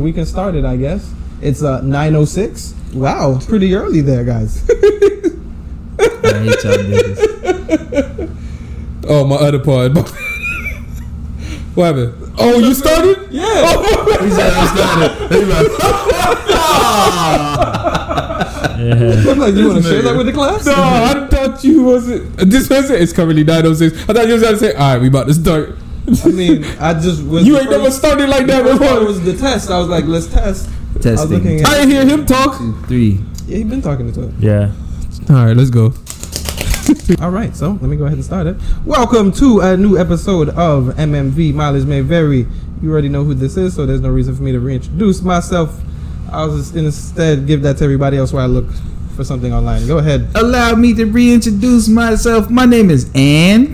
we can start it, I guess. It's 9:06. Wow, it's pretty early there, guys. I hate y'all niggas. Oh, my other pod. What happened? Oh, you started? Yeah. He said I started. I'm like, you want to share that with the class? No, I thought you wasn't. This was it. It's currently 9:06. I thought you was going to say, all right, we about to start. I mean, I just was. You ain't never started like that before. It was the test. I was like, let's test. Testing. I was looking at, I didn't hear him talk. 2, 3. yeah, he been talking to it. Yeah. All right, let's go. All right, so let me go ahead and start it. Welcome to a new episode of MMV. Mileage May Vary. You already know who this is, so there's no reason for me to reintroduce myself. I'll just instead give that to everybody else while I look for something online. Go ahead. Allow me to reintroduce myself. My name is Andy.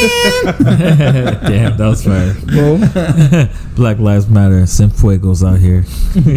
Damn, that was fire. Boom. Black Lives Matter. Cienfuegos out here.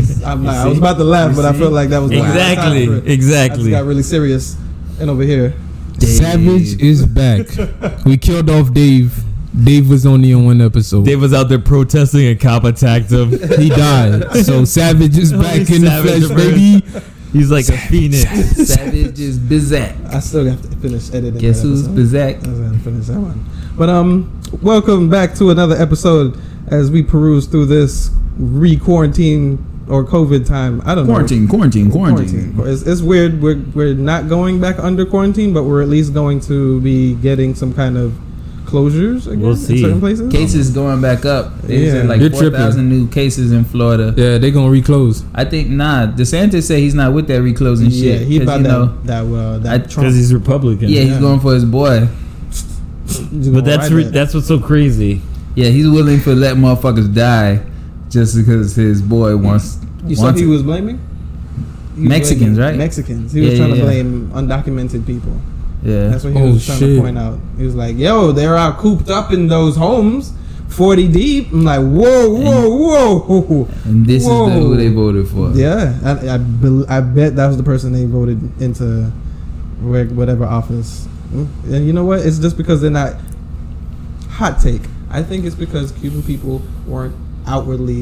I was about to laugh, but I felt like that was the last time for it. I just Exactly. got really serious. And over here, Savage is back. We killed off Dave. Dave was only on one episode. Dave was out there protesting and cop attacked him. He died. So Savage is back in the Savage flesh, verse. baby. He's like a phoenix. Savage is Bizak. I still have to finish editing. Guess that who's episode. Bizak? I was gonna finish that one. But welcome back to another episode as we peruse through this re-quarantine or COVID time. I don't know. Quarantine. It's weird. We're not going back under quarantine, but we're at least going to be getting some kind of closures again We'll in see. certain places. Cases going back up. They Yeah. said like You're 4,000 new cases in Florida. Yeah, they gonna reclose. I think DeSantis said he's not with that reclosing Yeah, shit. he 'cause, about you know, that I- Trump. Because he's Republican. yeah, he's Yeah. going for his boy. He's But gonna ride that. that's what's so crazy. Yeah, he's willing to let motherfuckers die just because his boy wants. You saw wants he it. was blaming He was Mexicans, blaming right? Mexicans. He was Yeah, trying to yeah. blame undocumented people. Yeah. That's what he Oh, was trying shit. to point out. He was like, "Yo, they're out cooped up in those homes, 40 deep." I'm like, "Whoa!" And this is Whoa. who they voted for. Yeah, I bet that was the person they voted into whatever office. And you know what? It's just because they're not. Hot take. I think it's because Cuban people weren't outwardly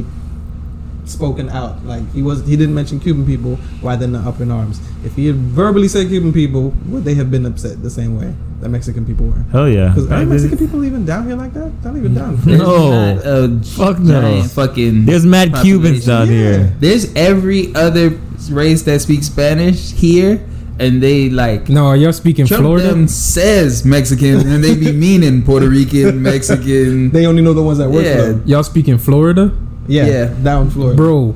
spoken out. Like he didn't mention Cuban people. Why they're not up in arms? If he had verbally said Cuban people, would they have been upset the same way that Mexican people were? Hell yeah. Because are Mexican people even down here like that? Not even down. There's No. not a Fuck no. giant fucking. There's mad Cubans down Yeah. here. There's every other race that speaks Spanish here, and they like. No, are y'all speaking Trump Florida? them says Mexican, and they be meaning Puerto Rican, Mexican. They only know the ones that work Yeah. for them. Y'all speaking Florida? Yeah, Yeah. down Florida. Bro,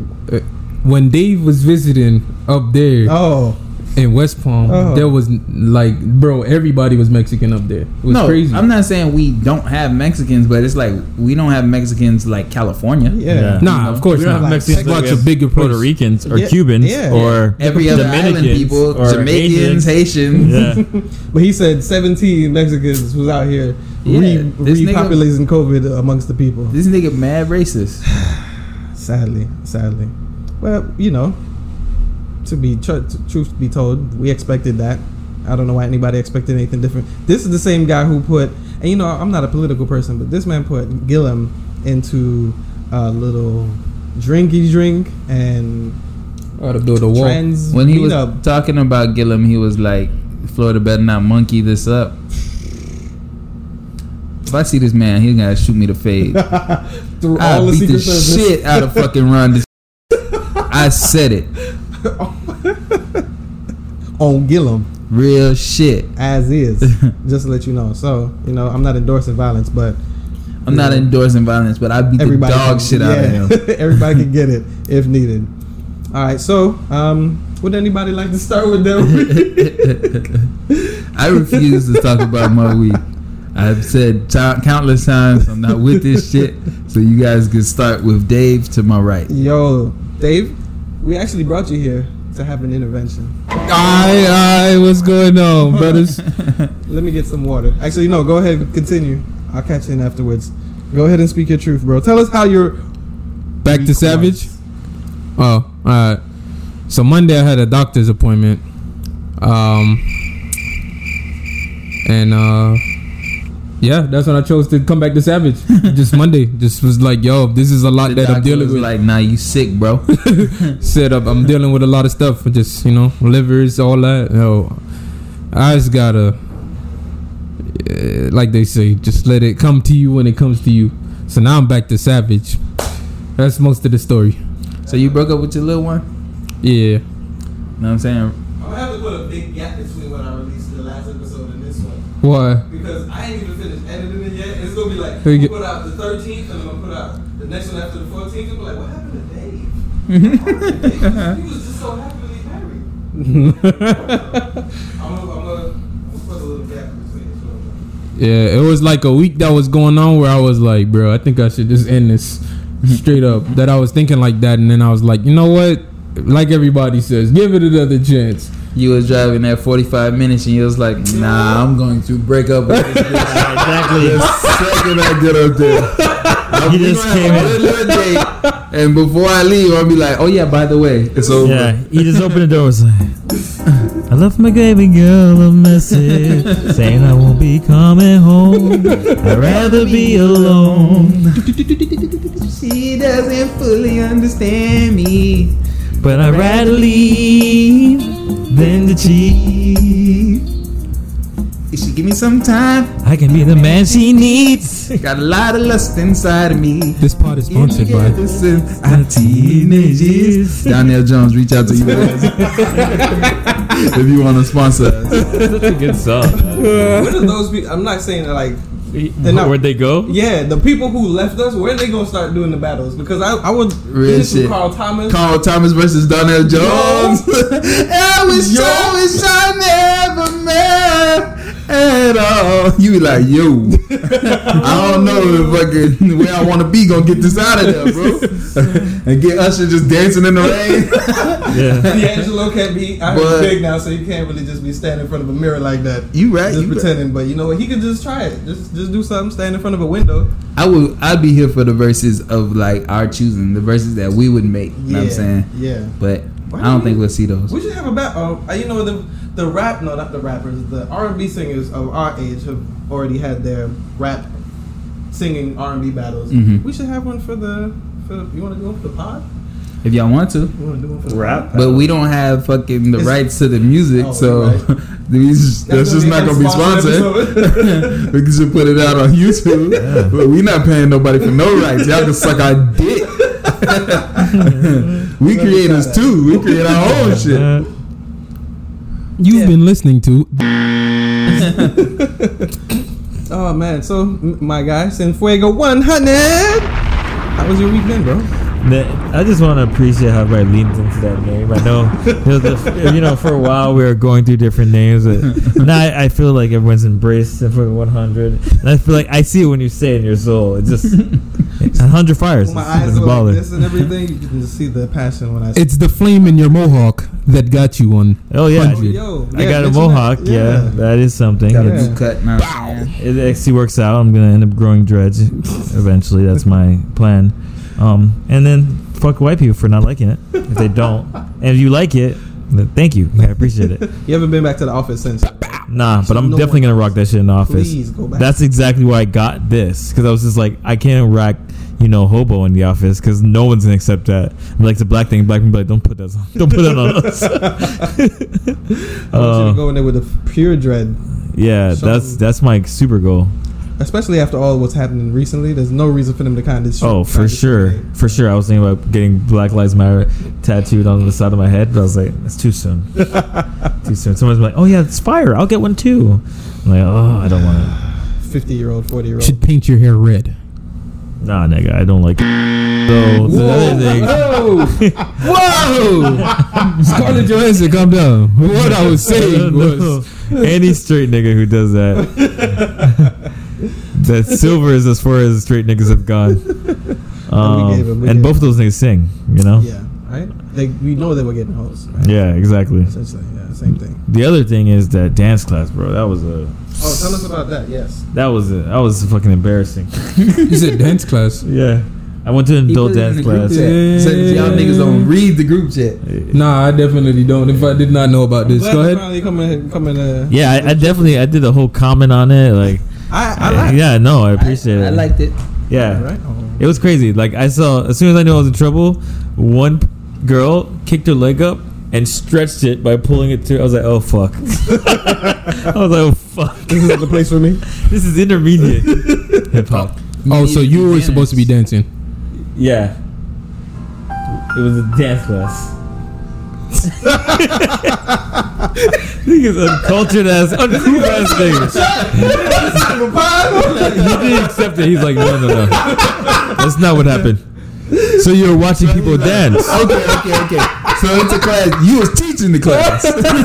when Dave was visiting up there Oh, in West Palm, Oh. there was like, bro, everybody was Mexican up there. It was No, crazy. I'm not saying we don't have Mexicans, but it's like we don't have Mexicans like California. yeah. Nah, you know, of course We don't not. have Mexicans, Watch but we a have bigger Puerto place. Ricans or Yeah, Cubans yeah. or Every other island Dominicans people, or Jamaicans, Haitians. Yeah. But he said 17 Mexicans was out here Yeah, this nigga- repopulating COVID amongst the people. This nigga mad racist. Sadly. Well, you know, truth be told, we expected that. I don't know why anybody expected anything different. This is the same guy who put, and you know, I'm not a political person, but this man put Gillum into a little drinky drink and Ought to build a wall. trans When he beat was up. talking about Gillum, he was like, "Florida better not monkey this up." If I see this man, he's gonna shoot me the fade. Through I all the beat the Secret Service. shit out of fucking Ron. I said it, on Gillum. real shit. As is, just to let you know. So, you know, I'm not endorsing violence, but I'm not endorsing violence, but I beat the everybody dog can- shit out of yeah, him. everybody can get it if needed. All right, so would anybody like to start with them? I refuse to talk about my week. I've said countless times I'm not with this shit, so you guys can start with Dave to my right. Yo, Dave, we actually brought you here to have an intervention. Aye, what's going on, brothers? Let me get some water. Actually, no, go ahead and continue. I'll catch you in afterwards. Go ahead and speak your truth, bro. Tell us how you're Back to Savage? Oh, alright. So Monday I had a doctor's appointment. Yeah, that's when I chose to come back to Savage. Just Monday. Just was like, yo, this is a lot The that I'm doctor dealing was with. like, nah, you sick, bro. Set up. I'm dealing with a lot of stuff. Just, livers, all that. I just gotta, like they say, just let it come to you when it comes to you. So now I'm back to Savage. That's most of the story. So you broke up with your little one? Yeah. Know what I'm saying? I'm gonna have to put a big gap between when I released the last episode and this one. Why? Because I ain't even finished editing it yet. It's gonna be like, Hey, we'll put out the 13th and I'm gonna put out the next one after the 14th. It'll be like, what happened to Dave? He was just so happily married. I'm gonna put a little gap between it. Yeah, it was like a week that was going on where I was like, bro, I think I should just end this straight up. That I was thinking like that, and then I was like, you know what? Like everybody says, give it another chance. You was driving that 45 minutes and you was like, nah, I'm going to break up with this bitch. Exactly. The second I get up there. He just came in. Date, and before I leave, I'll be like, oh yeah, by the way, it's over. Yeah, he just opened the door. Was like, I left my baby girl a message saying I won't be coming home. I'd rather be alone, She doesn't fully understand me. but I'd rather leave than to cheat. If she give me some time, I can be the man she needs. got a lot of lust inside of me. This part is sponsored by. our teenage years. Donnell Jones, reach out to you guys if you want to sponsor us. Such a good song. When are those people? I'm not saying that like. not- Where'd they go? Yeah, the people who left us, when are they gonna start doing the battles? Because I would Real listen to shit. Carl Thomas. Carl Thomas versus Donnell Jones. I wish I never met at all. You be like, yo, I don't know if fucking where I want to be gonna get this out of there, bro. And get Usher just dancing in the rain. Yeah. D'Angelo can't be. I heard But- he's big now, so you can't really just be standing in front of a mirror like that. You right? Just You right. pretending, but you know what? He could just try it. Just do something. Stand in front of a window. I'd be here for the verses of like our choosing, the verses that we would make. You know what I'm saying? Yeah. But I don't think we'll see those. We should have a battle. The rap. No, not the rappers. The R&B singers of our age have already had their rap singing R&B battles. Mhm. We should have one for the. You want to do one for the pod? If y'all want to. You want to do one for the Rap? pod? But we don't have fucking the It's- rights to the music, Oh, so right. that's just not gonna be sponsored. We can just put it out on YouTube, but we not paying nobody for no rights. Y'all can suck our dick. We creators too. We create our own shit. You've been listening to. Oh man, so my guy, Sinfuego 100. How was your week been, bro? I just want to appreciate how everybody leans into that name. I know, for a while we were going through different names. But now I feel like everyone's embraced it for 100. And I feel like I see it when you say it in your soul. It's just 100 fires. When my eyes It's go baller. like this and everything, you can just see the passion when I. It's the flame in your mohawk that got you on. Oh yeah, 100. Yo, I got a mention mohawk. that. Yeah, that is something. Got a It's- boot cut now. It actually works out. I'm gonna end up growing dreads eventually. That's my plan. And then fuck white people for not liking it if they don't. And if you like it, then thank you. I appreciate it. You haven't been back to the office since. Nah, but I'm No definitely one- gonna rock that shit in the office. Please go back. That's exactly why I got this, because I was just like, I can't rock, hobo in the office because no one's gonna accept that. Like the black thing, black people be like, don't put that on, don't put that on us. I want you to go in there with a pure dread, Yeah, So- that's my super goal. especially after all what's happening recently. There's no reason for them to kind of. Oh, for sure. For sure. I was thinking about getting Black Lives Matter tattooed on the side of my head, but I was like, that's too soon. Too soon. Someone's like, oh, yeah, it's fire. I'll get one too. I'm like, oh, I don't want it. 50-year-old, 40-year-old. Should paint your hair red. Nah, nigga, I don't like it. So, the other thing. Whoa! Scarlett Johansson, calm down. What I was saying was. Any straight nigga who does that. That silver is as far as straight niggas have gone. We gave him- we And gave both of those niggas sing, Yeah, right. We know they were getting hoes. Right? Yeah, exactly. Essentially, yeah, same thing. The other thing is that dance class, bro. That was Oh, tell us about that. Yes. that was fucking embarrassing. You said dance class. Yeah, I went to an He adult put it in dance the group class. chat. So y'all niggas don't read the group chat. Nah, I definitely don't. If I did not know about this, Glad go to ahead. finally come in. Yeah, I definitely did a whole comment on it. Like I like. Yeah, no, I appreciate it. I liked it. Yeah, Right? it was crazy. Like I saw, as soon as I knew I was in trouble, one girl kicked her leg up and stretched it by pulling it through. I was like, oh fuck. I was like, oh fuck. This is the place for me. This is intermediate hip hop. Oh, so you were supposed to be dancing. Yeah, it was a dance class. Niggas uncultured ass, uncool ass niggas. He didn't accept it. He's like, no. That's not what happened. So you were watching people dance. Okay. So it's a class. You was teaching the class.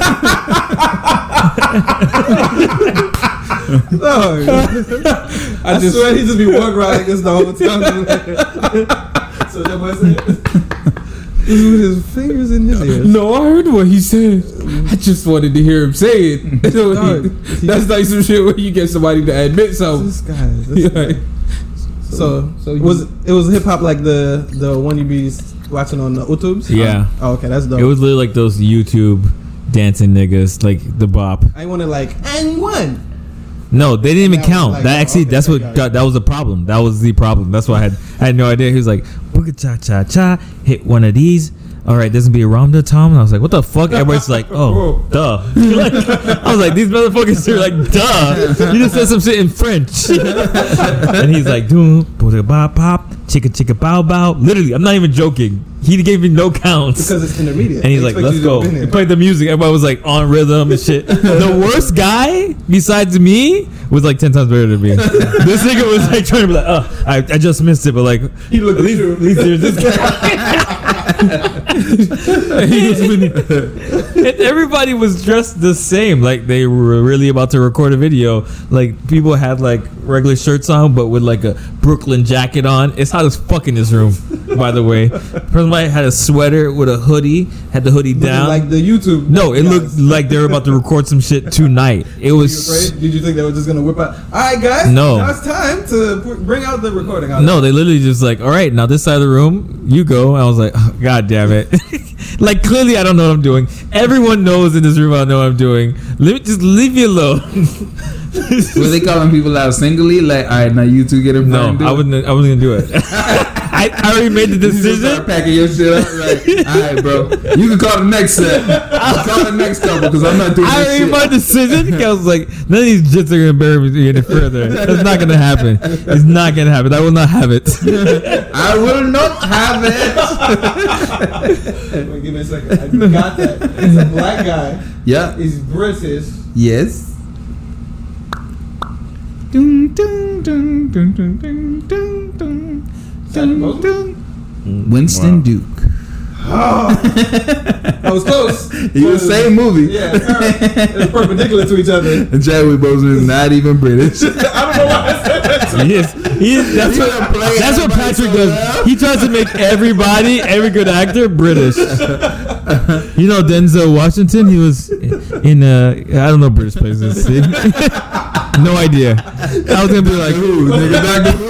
I swear he just be walking around like this the whole time. So that was it. With his fingers in his ears. No, I heard what he said. I just wanted to hear him say it. That's like some shit where you get somebody to admit something. This guy. So it was hip hop like the one you be watching on the YouTubes? Yeah. Oh, okay, that's dope. It was literally like those YouTube dancing niggas, like the bop. I wanted like and one. No, they didn't even That was count. like, That actually, okay, that's what got it. that was the problem. That was the problem. That's why I had no idea. He was like, booga cha cha cha, hit one of these. All right, there's gonna be a Ramda Tom. And I was like, what the fuck? Everybody's like, oh, duh. I was like, these motherfuckers are like, duh. You just said some shit in French. And he's like, doom, booga bop pop, chicka chicka bow bow. Literally, I'm not even joking. He gave me no counts. Because it's intermediate. And he's They like, expect let's you to go. have been He there. played the music. Everybody was like on rhythm and shit. The worst guy besides me was like 10 times better than me. This nigga was like trying to be like, oh, I just missed it, but like, He looked at least there's this guy. And everybody was dressed the same. Like they were really about to record a video. Like people had like regular shirts on, but with like a Brooklyn jacket on. It's hot as fuck in this room, by the way. Person had a sweater with a hoodie, had the hoodie down. Like the YouTube. No, it guys. looked like they were about to record some shit tonight. It Were you was afraid? Did you think they were just gonna whip out? All right, guys. No. Now it's time to bring out the recording. no, they literally just like, all right, now this side of the room, you go. I was like, oh, god damn it. Like clearly I don't know what I'm doing. Everyone knows in this room I know what I'm doing. Just leave me alone. Were they calling people out singly? Like, all right, now you two get in front. No, I wasn't gonna do it. I already made the You just start decision. packing your shit up. Like, all right, bro. You can call the next set. I'll call the next couple because I'm not doing I this already shit. made my decision. I was like, none of these jits are gonna bury me any further. That's not gonna happen. It's not gonna happen. I will not have it. I will not have it. Wait, give me a second. I got that. It's a black guy. Yeah. He's British. Yes. Dun, dun, dun, dun, dun, dun, dun, dun. Chadwick Boseman? Winston Duke. I was close. He was same movie. Yeah, it's perpendicular to each other. And Chadwick Boseman is not even British. I don't know why I said that. That's what Patrick does. He tries to make every good actor British. You know Denzel Washington? He was in I don't know British places. No idea. I was gonna be like, who? Nigga, Doctor Who.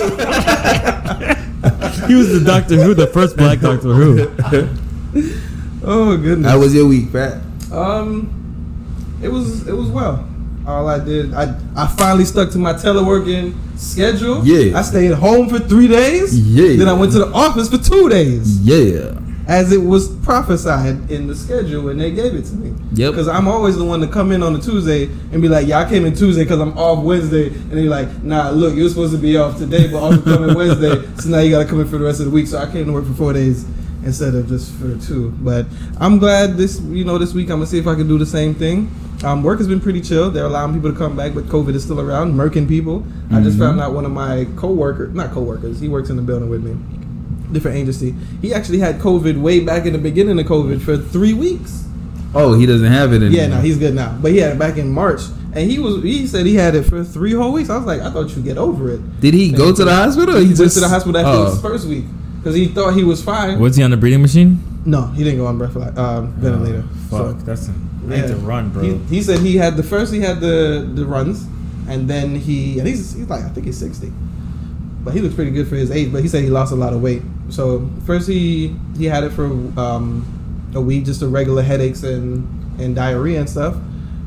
He was the Doctor Who, the first black Doctor Who. Oh goodness. How was your week, Pat? It was well. All I did, I finally stuck to my teleworking schedule. Yeah. I stayed home for 3 days. Yeah. Then I went to the office for 2 days, Yeah. as it was prophesied in the schedule when they gave it to me. Yep. Because I'm always the one to come in on a Tuesday and be like, yeah, I came in Tuesday because I'm off Wednesday. And they're like, nah, look, you're supposed to be off today, but also come in Wednesday. So now you got to come in for the rest of the week. So I came to work for 4 days instead of just for 2. But I'm glad this week I'm gonna see if I can do the same thing. Work has been pretty chill. They're allowing people to come back, but COVID is still around, murking people. I just found out one of my not co-workers, he works in the building with me, different agency. He actually had COVID way back in the beginning of COVID for 3 weeks. Oh, he doesn't have it anymore. Yeah, no, he's good now. But he had it back in March, and he said he had it for 3 whole weeks. I was like, I thought you'd get over it. Did he go to the hospital? Or He went to the hospital after his first week because he thought he was fine. Was he on the breathing machine? No, he didn't go on ventilator. I to run, He said he had the runs, and then he's like, I think he's 60, but he looks pretty good for his age. But he said he lost a lot of weight. So first he had it for a week, just the regular headaches and diarrhea and stuff,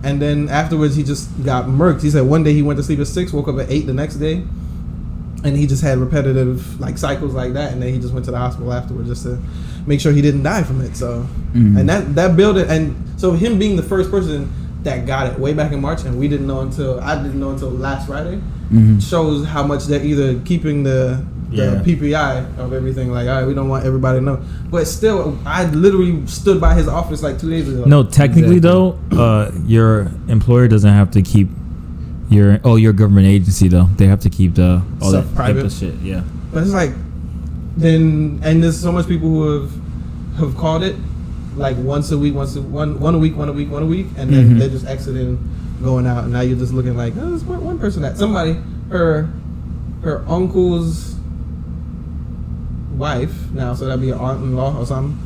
And then afterwards, he just got murked. He said one day he went to sleep at 6, woke up at 8 the next day, and he just had repetitive like cycles like that. And then he just went to the hospital afterwards just to make sure he didn't die from it. So, and that built it. And so him being the first person that got it way back in March, and I didn't know until last Friday, shows how much they're either keeping the PPI of everything. Like, all right, we don't want everybody to know. But still, I literally stood by his office like 2 days ago. No, technically though, your employer doesn't have to keep your government agency though. They have to keep all Stuff that private. type of shit. Yeah. But it's like, then, and there's so much people who have called it like once a week, one a week, and then they're just exiting, going out, and now you're just looking like, oh, there's one person that somebody, her uncle's wife now, so that'd be an aunt-in-law or something.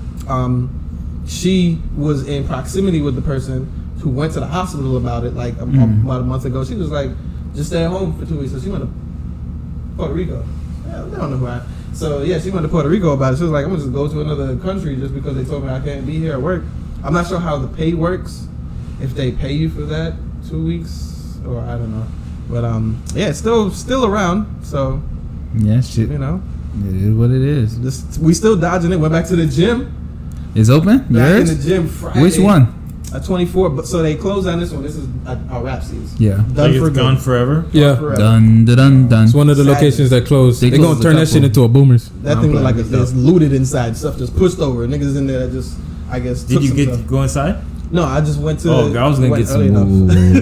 She was in proximity with the person who went to the hospital about it like about a month ago. She was like, just stay at home for 2 weeks. So she went to Puerto Rico. Yeah, they don't know who I am. So yeah, she went to Puerto Rico about it. She was like, I'm gonna just go to another country just because they told me I can't be here at work. I'm not sure how the pay works, if they pay you for that 2 weeks or I don't know. But yeah, it's still around. So Yeah, shit. you know, It is what it is. we still dodging it. Went back to the gym. It's open? Back in Yours? the gym Friday. Which one? A 24. But so they closed on this one. This is our rap season. Yeah. Done Like for it's gone good. forever. Yeah. Forever. Dun, dun, dun, dun. It's one of the Sadness. locations that closed. They They're gonna closed turn a that shit couple. into a boomers. That I'm thing look like playing it's looted inside. Stuff just pushed over. Niggas in there that just, I guess. Did took you some get stuff. go inside? No, I just went to. Oh, I was gonna went get some. early enough.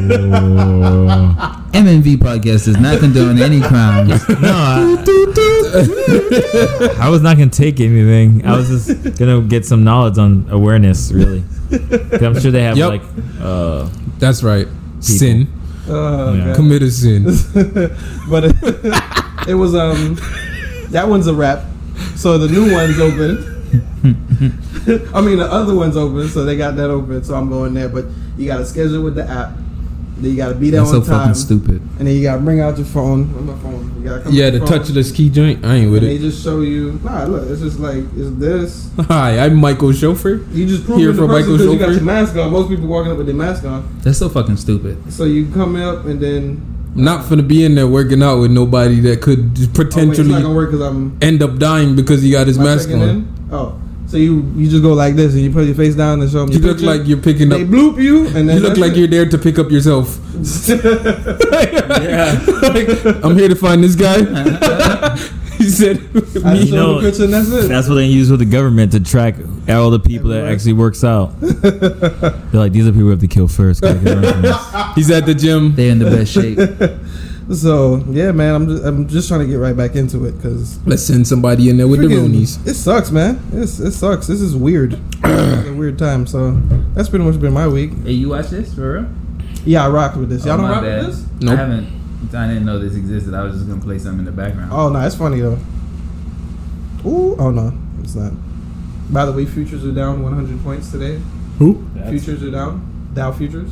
MNV podcast does not condone any crimes. No, I was not gonna take anything. I was just gonna get some knowledge on awareness, really. 'Cause I'm sure they have Yep. like. That's right. Sin. Oh, Yeah. God. Commit a sin. But it was that one's a wrap. So the new one's open. I mean the other one's open, so they got that open. So I'm going there, but you got to schedule with the app. Then you got to be there That's on so time. fucking stupid. And then you got to bring out your phone. Where's my phone? You gotta come Yeah, with the your phone. touchless key joint. I ain't with And they it. just show you. Nah, look, it's just like it's this. Hi, I'm Michael Chauffeur. You just prove Here it for the person Michael because you got Chauffeur. your mask on. Most people walking up with their mask on. That's so fucking stupid. So you come up and then Not finna be in there working out with nobody that could oh, wait, it's potentially not gonna work because I'm end up dying because he got his am I mask checking on. in? Oh, so you just go like this and you put your face down and show them. You your look picture. like you're picking up. They bloop you and then You look that's like it. you're there to pick up yourself. Yeah. I'm here to find this guy. He said, I me. just You show know, the picture and that's it. That's what they use with the government to track all the people that Everywhere. actually works out. They're like, these are people we have to kill first. 'cause they can learn from this. He's at the gym. They're in the best shape. So yeah, man, I'm just trying to get right back into it because Let's send somebody in there with the Roonies. it sucks, man. It sucks. This is weird. It's a weird time. So that's pretty much been my week. Hey, you watch this for real? Yeah, I rocked with this. Y'all don't my rock bad. with this? Nope. I didn't know this existed. I was just gonna play something in the background. Oh no, it's funny though. Ooh, oh no, it's not. By the way, futures are down 100 points today. Who? Futures are down. Dow futures.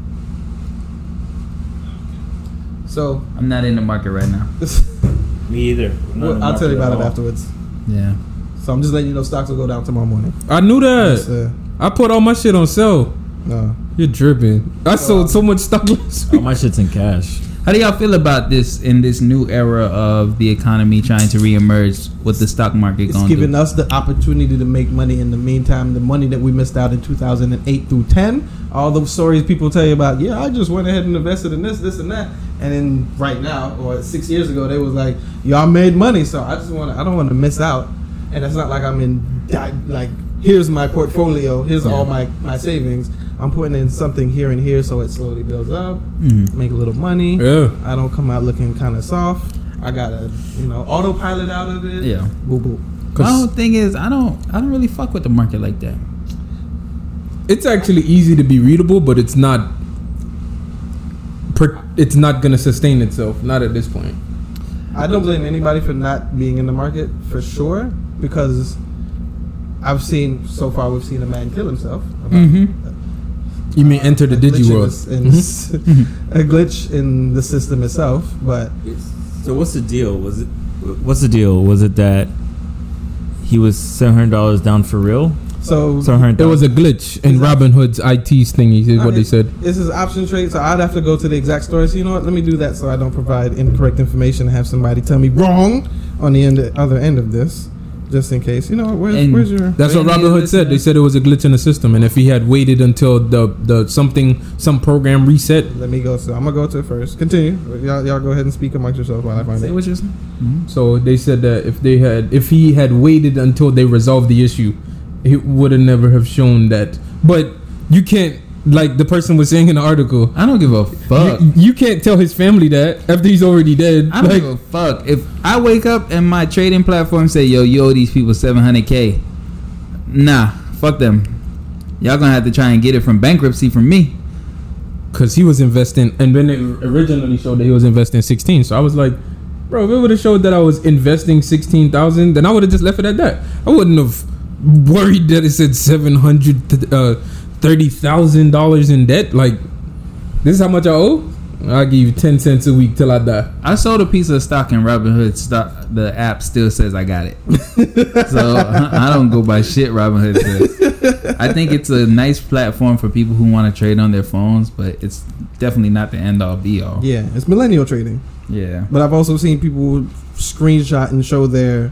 So I'm not in the market right now. Me either. I'll tell you about it afterwards. Yeah. So I'm just letting you know stocks will go down tomorrow morning. I knew It's, that. I put all my shit on sale. no. You're dripping. I sold so much stock last All week. my shit's in cash. How do y'all feel about this in this new era of the economy trying to reemerge with the stock market It's going? giving us the opportunity to make money in the meantime. The money that we missed out in 2008 through 10. All those stories people tell you about, yeah, I just went ahead and invested in this, and that. And then right now, or 6 years ago, they was like, y'all made money. So I don't want to miss out. And it's not like I'm in, like, here's my portfolio. Here's all my savings. I'm putting in something here and here so it slowly builds up. Make a little money. Yeah. I don't come out looking kind of soft. I got to, autopilot out of it. Yeah. Boo boo. My whole thing is I don't really fuck with the market like that. It's actually easy to be readable, but it's not. It's not gonna sustain itself. Not at this point. I don't blame anybody for not being in the market for sure because we've seen a man kill himself. You mean enter the digi world? A glitch in the system itself, but So what's the deal? What's the deal? Was it that he was $700 down for real? So It was a glitch in Robinhood's IT thingy. Is what they said. This is option trade, so I'd have to go to the exact story. So you know what? Let me do that so I don't provide incorrect information and have somebody tell me wrong on the other end of this, just in case. You know, where's your? That's what Robinhood said. They said it was a glitch in the system, and if he had waited until some program reset. Let me go. So I'm gonna go to it first. Continue. Y'all go ahead and speak amongst yourselves while I find Say it. what you're saying. Mm-hmm. So they said that if he had waited until they resolved the issue, he would have never have shown that. But you can't, like the person was saying in the article, I don't give a fuck. you can't tell his family that after he's already dead. I don't give a fuck. If I wake up and my trading platform say, yo, you owe these people $700K. Nah, fuck them. Y'all gonna have to try and get it from bankruptcy from me. Because he was investing, and then it originally showed that he was investing 16. So I was like, bro, if it would have showed that I was investing 16,000, then I would have just left it at that. I wouldn't have worried that it said $730,000 in debt. Like, this is how much I owe. I'll give you 10 cents a week till I die. I sold a piece of stock in Robinhood stock. The app still says I got it. So I don't go by shit Robinhood says. I think it's a nice platform for people who want to trade on their phones, but it's definitely not the end all be all. Yeah, it's millennial trading. Yeah. But I've also seen people screenshot and show their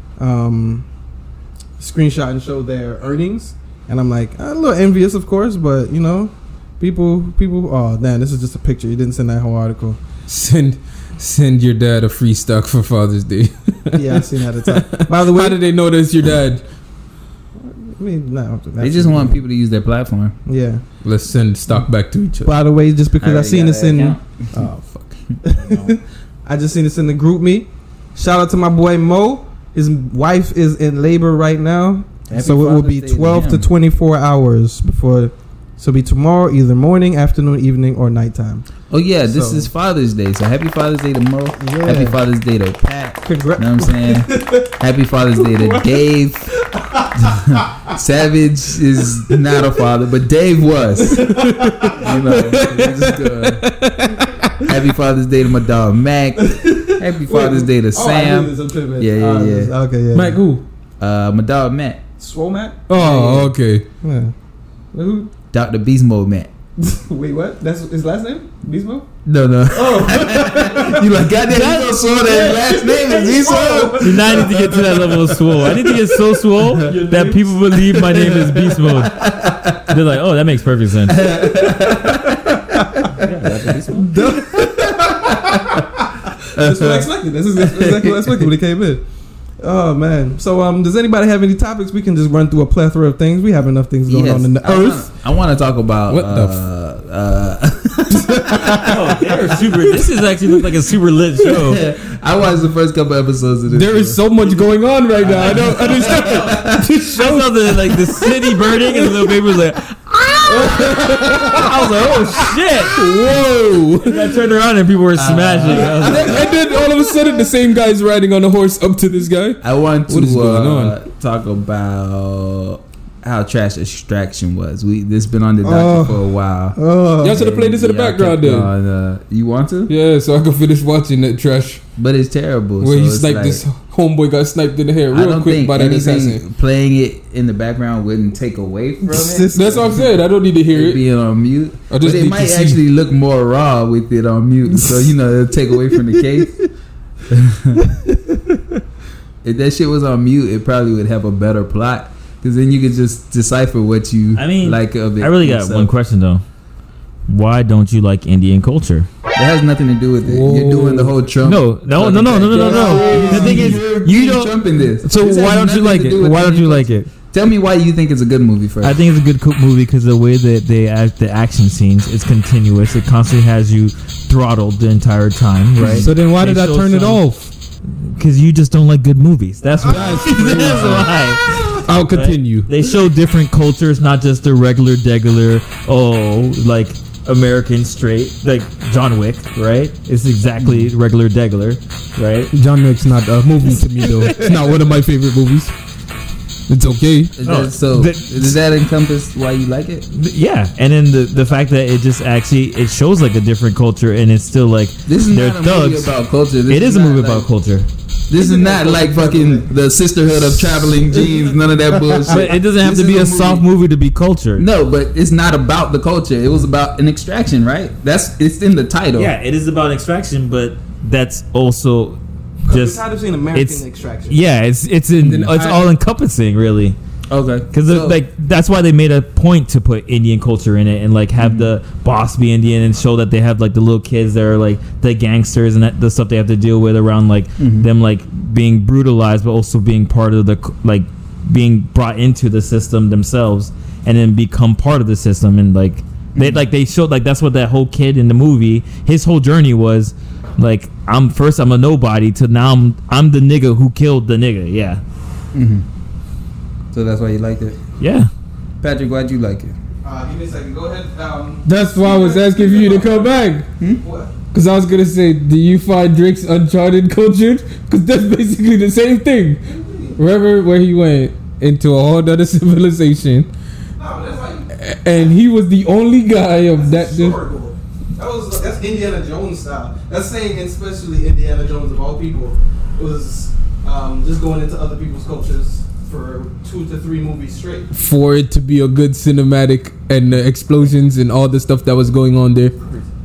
earnings, and I'm like, a little envious, of course, but you know, people. Oh, damn, this is just a picture. You didn't send that whole article. Send your dad a free stock for Father's Day. Yeah, I seen that at the time. By the way, how did they know that's your dad? I mean, no, They just want people to use their platform. Yeah. Let's send stock back to each other. By the way, just because I already seen got this that in, account. oh fuck, I just seen this in the group me. Shout out to my boy Mo. His wife is in labor right now, Happy so it will Father's be Day to 12 to him. 24 hours before. So it'll be tomorrow, either morning, afternoon, evening, or nighttime. Oh yeah, this So- is Father's Day. So happy Father's Day to Mo. Yeah. Happy Father's Day to Pat. Congrats. You know what I'm saying? Happy Father's Day to Dave. Savage is not a father, but Dave was. You know, it's just good. Happy Father's Day to my dog Mac. Happy Father's Day to Sam. Yeah. Okay, yeah. Mac who? My dog Matt. Swole Mac? Oh, okay. Yeah. Who? Dr. Beast Mode Matt. Wait, what? That's his last name? Beastmo? No. Oh. You like, goddamn, you so swore that last name is Beast Mode. Now I need to get to that level of swole. I need to get so swole that people believe my name is Beast Mode. They're like, oh, that makes perfect sense. That's what I expected. This is exactly what I expected when he came in. Oh man! So does anybody have any topics? We can just run through a plethora of things. We have enough things going on in the earth. I want to talk about What the Oh, they're super. This is actually look like a super lit show. I watched the first couple episodes of this. There is so much going on right now. I don't understand. This I show. saw the city burning and the little baby was like, I was like, oh shit! Whoa! I turned around and people were smashing. I was like, And then all of a sudden, the same guy's riding on a horse up to this guy. I want What is going to on? talk about how trash Extraction was. This been on the docket for a while. Oh, Y'all should have played this in the Y'all background kept then. on, you want to? Yeah, so I can finish watching that trash But it's terrible. where so he it's sniped like, this homeboy got sniped in the head I real don't quick think by that anything assassin. playing it in the background wouldn't take away from it. That's what I'm saying. I don't need to hear It it. being on mute. I But just it need to might see. actually look more raw with it on mute. So, it'll take away from the case. If that shit was on mute, it probably would have a better plot. Because then you could just decipher what you like of it. I really got yourself. one question though. Why don't you like Indian culture? It has nothing to do with it. Whoa. You're doing the whole Trump. No. The thing is, you don't. Trump in this. So This has why don't you nothing like to it? do with Why don't you Indian like culture. it? Tell me why you think it's a good movie first. I think it's a good movie because the way that they act, the action scenes, it's continuous. It constantly has you throttled the entire time, right? So then why They did I show turn it some- off? Because you just don't like good movies. That's why. That's why. I'll continue. They show different cultures, not just the regular, degular, like American straight, like John Wick, right? It's exactly regular, degular, right? John Wick's not a movie to me though. It's not one of my favorite movies. It's okay. So does that encompass why you like it? Yeah, and then the fact that it just actually it shows like a different culture, and it's still like This is they're not a movie thugs. about culture. It is a movie about culture. This is not like fucking the Sisterhood of Traveling Jeans. None of that bullshit. But it doesn't have This to be is a soft movie to be culture. No, but it's not about the culture. It was about an extraction, right? It's in the title. Yeah, it is about extraction, but that's also Just just kind of seen American it's- Extraction. yeah, it's all encompassing, really. Okay. Because So- like that's why they made a point to put Indian culture in it and like have the boss be Indian and show that they have like the little kids that are like the gangsters and that, the stuff they have to deal with around like them like being brutalized, but also being part of the like being brought into the system themselves and then become part of the system and like they showed like that's what that whole kid in the movie, his whole journey was like I'm a nobody to now I'm the nigga who killed the nigga. Yeah. So that's why you liked it. Yeah. Patrick, why'd you like it? Give me a second. Go ahead. That's why I was asking for you to come back. What? Because I was going to say, do you find Drake's Uncharted cultured? Because that's basically the same thing. Remember where he went into a whole other civilization, No, that's like and he was the only guy of that. historical. That's Indiana Jones style. That's saying, especially Indiana Jones of all people, was just going into other people's cultures for 2 to 3 movies straight. For it to be a good cinematic and the explosions and all the stuff that was going on there.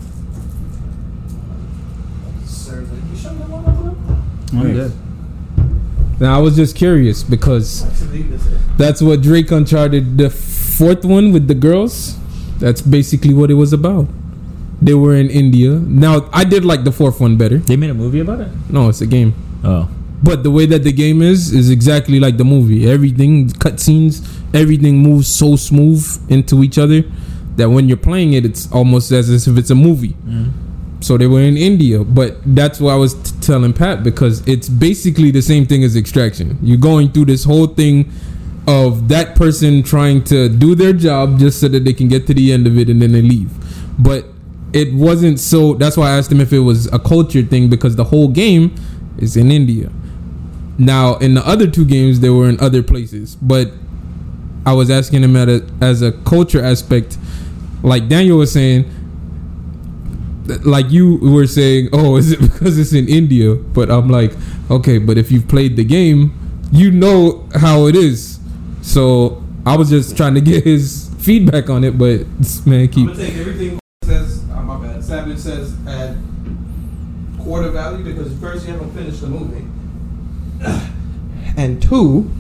I'm good. Now I was just curious because that's what Drake Uncharted, the 4th one with the girls. That's basically what it was about. They were in India. Now I did like the 4th one better. They made a movie about it? No, it's a game. Oh. But the way that the game is exactly like the movie. Everything, cutscenes, everything moves so smooth into each other that when you're playing it, it's almost as if it's a movie. So they were in India, but that's what I was telling Pat, because it's basically the same thing as Extraction. You're going through this whole thing of that person trying to do their job just so that they can get to the end of it and then they leave. But it wasn't so. That's why I asked him if it was a culture thing, because the whole game is in India. Now, in the other 2 games, they were in other places, but I was asking him as a culture aspect, like Daniel was saying, like you were saying, oh, is it because it's in India? But I'm like, okay, but if you've played the game, you know how it is. So I was just trying to get his feedback on it, but this man I'm keep. gonna take everything says. My bad. Savage says at quarter value because first you haven't finished the movie, and 2.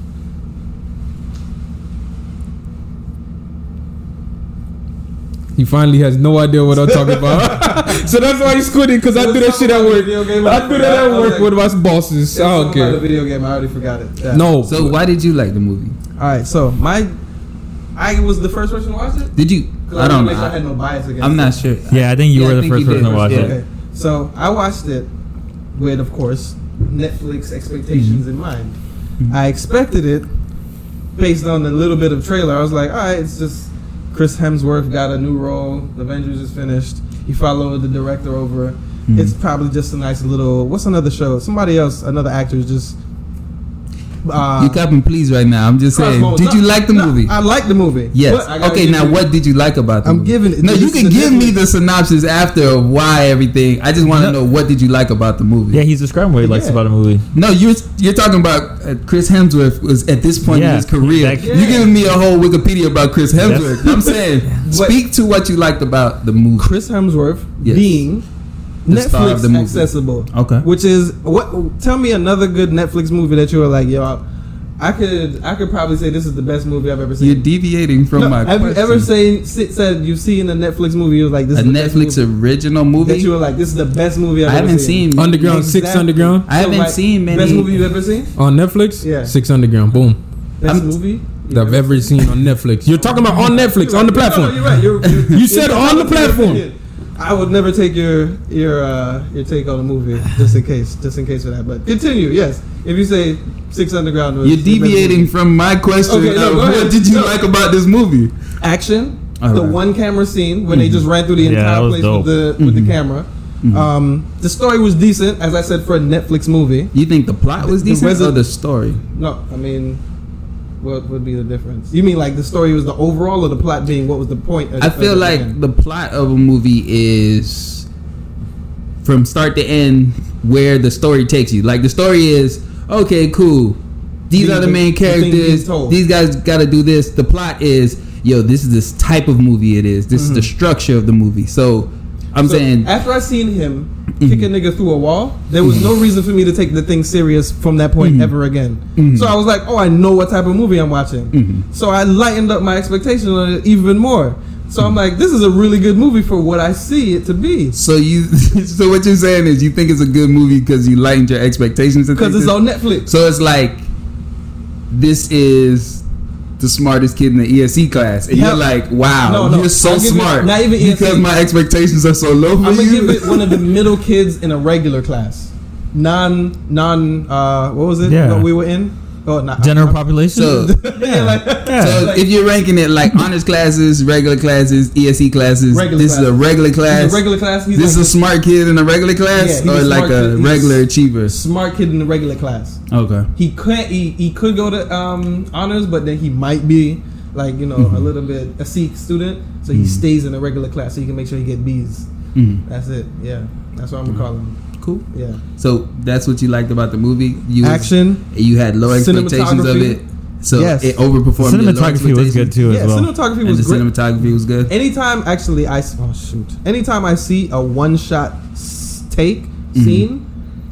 He finally has no idea what I'm talking about. So that's why he's quitting, because I do that shit at work. I do that at work with my bosses. I don't The care. video game, I already forgot it. Yeah. No. So why did you like the movie? All right, so I was the first person to watch it. Did you? 'Cause I don't wanna make sure I know. had no bias against I'm it. not sure. Yeah, I think you Yeah, were I the think first you person did. to watch Yeah. it. Okay, so I watched it with, of course, Netflix expectations in mind. I expected it based on a little bit of trailer. I was like, all right, it's just Chris Hemsworth got a new role. The Avengers is finished. He followed the director over. It's probably just a nice little. What's another show? Somebody else, another actor is just. You capping please right now. I'm just saying. Crossbones. Did you like the movie? I like the movie. Yes. But I gotta Okay. give Now, you- what did you like about the I'm movie? giving it- No, you this can is give me Netflix. the synopsis after of why everything. I just want to know what did you like about the movie. Yeah, he's describing what he likes Yeah. about a movie. No, you're talking about Chris Hemsworth was at this point in Yeah, his career. exactly. You're giving me a whole Wikipedia about Chris Hemsworth. That's- I'm saying, speak to what you liked about the movie. Chris Hemsworth Yes. being The star Netflix of the movie. accessible. Okay. Which is what? Tell me another good Netflix movie that you were like, yo, I could probably say this is the best movie I've ever seen. You're deviating from No, my have question. you ever said you've seen a Netflix movie? You was like, this a is the best Netflix movie, original that movie? you were like, this is the best movie I've I ever haven't seen. Underground, 6 Underground I haven't seen many. Best movie you've ever seen? on Netflix. Yeah. 6 Underground. Boom. Best I'm- movie That I've ever seen on Netflix. You're talking about on Netflix, on the platform. No, you're right. You said on the platform. I would never take your take on a movie just in case for that. But continue. Yes, if you say 6 Underground, was You're the best deviating movie. from my question Okay, no, of go ahead. what did you No. like about this movie? Action. All The right. one camera scene when they just ran through the Yeah, that entire was place dope. with the camera. The story was decent, as I said, for a Netflix movie. You think the plot was The decent or resi- the story? No, I mean, what would be the difference? You mean like the story was the overall, or the plot being what was the point? I feel like the plot of a movie is from start to end where the story takes you. Like the story is okay, cool. These are the main characters. These guys got to do this. The plot is, yo, this is this type of movie it is. This is the structure of the movie. So I'm saying, after I seen him kick a nigga through a wall, there was no reason for me to take the thing serious from that point ever again. So I was like, oh, I know what type of movie I'm watching. So I lightened up my expectations on it even more. So I'm like, this is a really good movie for what I see it to be. So so what you're saying is you think it's a good movie because you lightened your expectations? Because it's on Netflix. So it's like, this is the smartest kid in the ESE class, and you're like, wow, you're so smart. Not even ESE. Because my expectations are so low for I'm gonna you. give it one of the middle kids in a regular class. What was it? Yeah. What we were in? Oh, not General population. So, So if you're ranking it like honors classes, regular classes, ESE classes, this is a regular class. Regular class. This is a smart kid in a regular class, Yeah, or like a regular achiever. Smart kid in the regular class. Okay. He could go to honors, but then he might be like, you know, a little bit a C student, so he stays in a regular class so he can make sure he get B's. That's it. Yeah, that's what I'm gonna call him. Cool. Yeah. So that's what you liked about the movie. Action. You had low expectations of it, so Yes. it overperformed. your low Cinematography was good too, Yeah, as well. cinematography and was the great. cinematography was good. Anytime, actually, anytime I see a one-shot scene,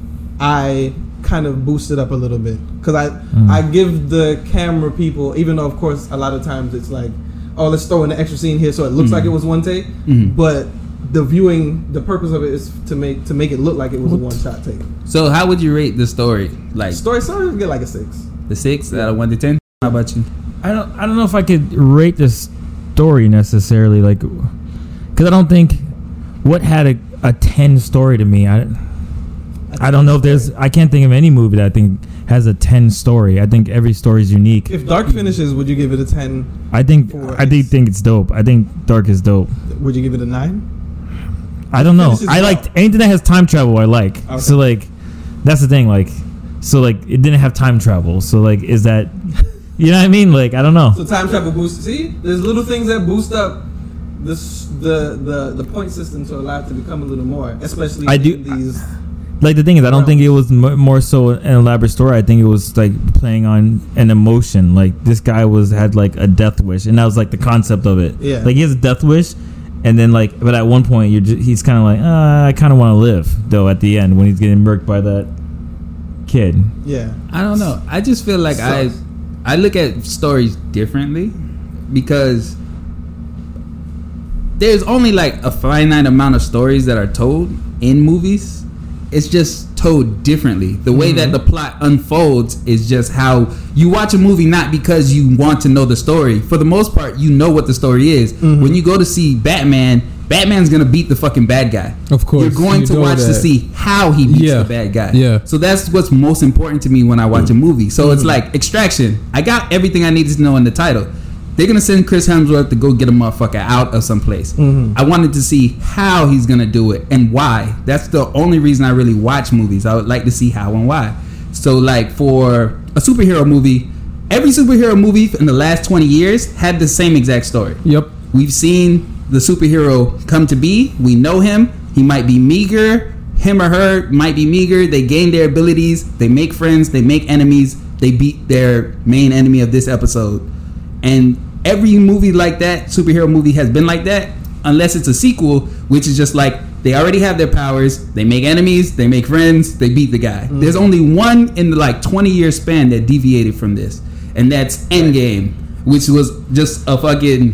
I kind of boost it up a little bit because I give the camera people, even though of course a lot of times it's like, oh, let's throw in an extra scene here so it looks like it was one take, but the purpose of it is to make it look like it was a one-shot take. So how would you rate the story? Like Story would get like a 6. the 6 out of 1 to 10. How about you? I don't know if I could rate the story necessarily, like, because I don't think what had a 10 story to me. I don't know if there's. I can't think of any movie that I think has a 10 story. I think every story is unique. If Dark finishes, would you give it a 10? I think it's dope. I think Dark is dope. Would you give it a 9? I don't know. Finishes I well. like anything that has time travel. I like. Okay. So like, that's the thing. Like, so like it didn't have time travel. So like, is that, you know what I mean? Like, I don't know. So time travel boost. See, there's little things that boost up the point system to allow it to become a little more, especially in these. Like the thing is, I don't think it was more so an elaborate story. I think it was like playing on an emotion. Like this guy had like a death wish, and that was like the concept of it. Yeah. Like he has a death wish, and then like, but at one point he's kind of like, I kind of want to live though. At the end, when he's getting murked by that kid. Yeah. I don't know. I just feel like I look at stories differently because there's only like a finite amount of stories that are told in movies. It's just told differently. The way that the plot unfolds is just how you watch a movie, not because you want to know the story. For the most part, you know what the story is. When you go to see Batman's gonna beat the fucking bad guy. Of course. You're going to watch to see how he beats the bad guy. Yeah. So that's what's most important to me when I watch a movie. So it's like Extraction. I got everything I needed to know in the title. They're gonna send Chris Hemsworth to go get a motherfucker out of someplace. I wanted to see how he's gonna do it and why. That's the only reason I really watch movies. I would like to see how and why. So like for a superhero movie, every superhero movie in the last 20 years had the same exact story. Yep. We've seen the superhero come to be. We know him. He might be meager. Him or her might be meager. They gain their abilities. They make friends. They make enemies. They beat their main enemy of this episode. And every movie like that, superhero movie, has been like that, unless it's a sequel, which is just like they already have their powers, they make enemies, they make friends, they beat the guy. There's only one in the like 20-year span that deviated from this, and that's Endgame, which was just a fucking.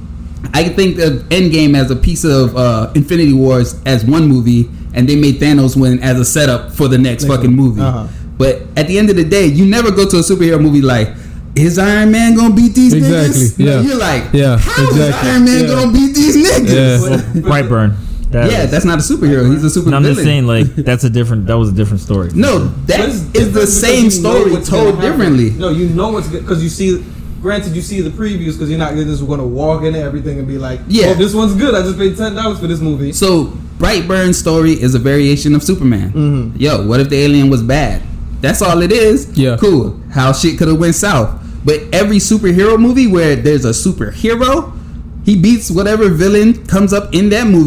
I think of Endgame as a piece of Infinity Wars as one movie, and they made Thanos win as a setup for the next fucking movie. But at the end of the day, you never go to a superhero movie like, is Iron Man gonna beat these niggas? Exactly. Yeah. You're like, Yeah, how is exactly. Iron Man gonna beat these niggas? Brightburn. That's not a superhero. He's a super No, I'm villain. just saying, like, that was a different story. No, that is the same story told differently. No, you know what's good because you see. Granted, you see the previews because you're not just going to walk in everything and be like, Yeah. oh, this one's good. I just paid $10 for this movie. So Brightburn's story is a variation of Superman. Yo, what if the alien was bad? That's all it is. Yeah. Cool. How shit could have went south. But every superhero movie where there's a superhero, he beats whatever villain comes up in that movie,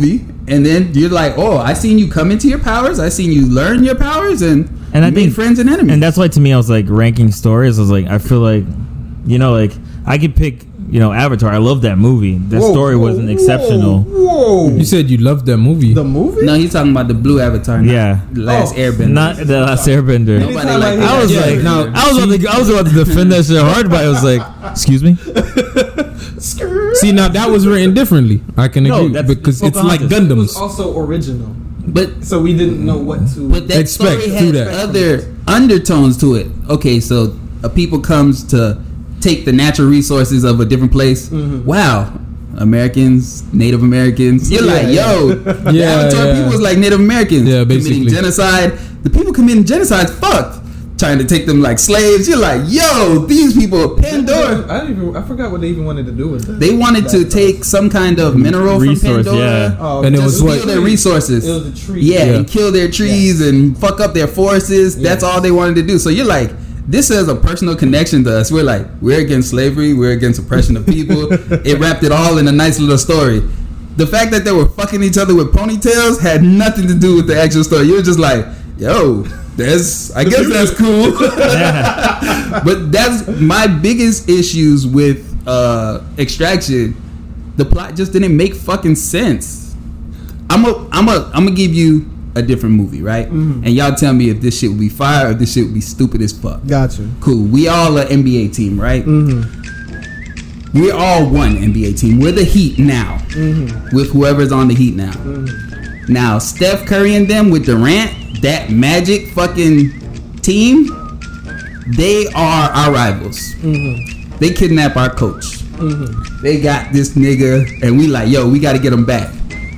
And then you're like, oh, I seen you come into your powers. I seen you learn your powers, and I you made think friends and enemies. And that's why to me I was like ranking stories. I was like, I feel like, you know, like I could pick, you know, Avatar. I love that movie. The story wasn't exceptional. Whoa. You said you loved that movie. The movie? No, he's talking about the blue Avatar. Yeah. The Last Airbender. Not the Last Airbender. Nobody Anytime like I I was hear that, like, yeah. no, I was about to defend that shit hard, but I was like, excuse me. See, now that was written differently. I can No, agree that's- because it's like Pocahontas. It was Gundams. also original. But So we didn't know what to. But that Expect story through has that. other undertones to it. Okay, so a people comes to take the natural resources of a different place. Wow, Americans, Native Americans. You're Yeah, like, yo, the Yeah, Avatar yeah. people was like Native Americans. Yeah, committing basically. genocide. The people committing genocide fucked. Trying to take them like slaves. You're like, yo, these people, Pandora. I forgot what they even wanted to do with that. They wanted to take some kind of mineral Resource, from Pandora. yeah. Oh, And it to was steal what- their resources. It was a tree. Yeah, Yeah. and kill their trees and fuck up their forests. That's all they wanted to do. So you're like, this has a personal connection to us. We're like, we're against slavery. We're against oppression of people. It wrapped it all in a nice little story. The fact that they were fucking each other with ponytails had nothing to do with the actual story. You're just like, yo, I guess that's cool. But that's my biggest issues with Extraction. The plot just didn't make fucking sense. I'm gonna give you a different movie, right? And y'all tell me if this shit would be fire or if this shit would be stupid as fuck. Gotcha. Cool. We all an NBA team, right? We're all one NBA team. We're the Heat now, with whoever's on the Heat now. Now Steph Curry and them with Durant, that Magic fucking team, they are our rivals. They kidnap our coach. They got this nigga, and we like, yo, we got to get him back.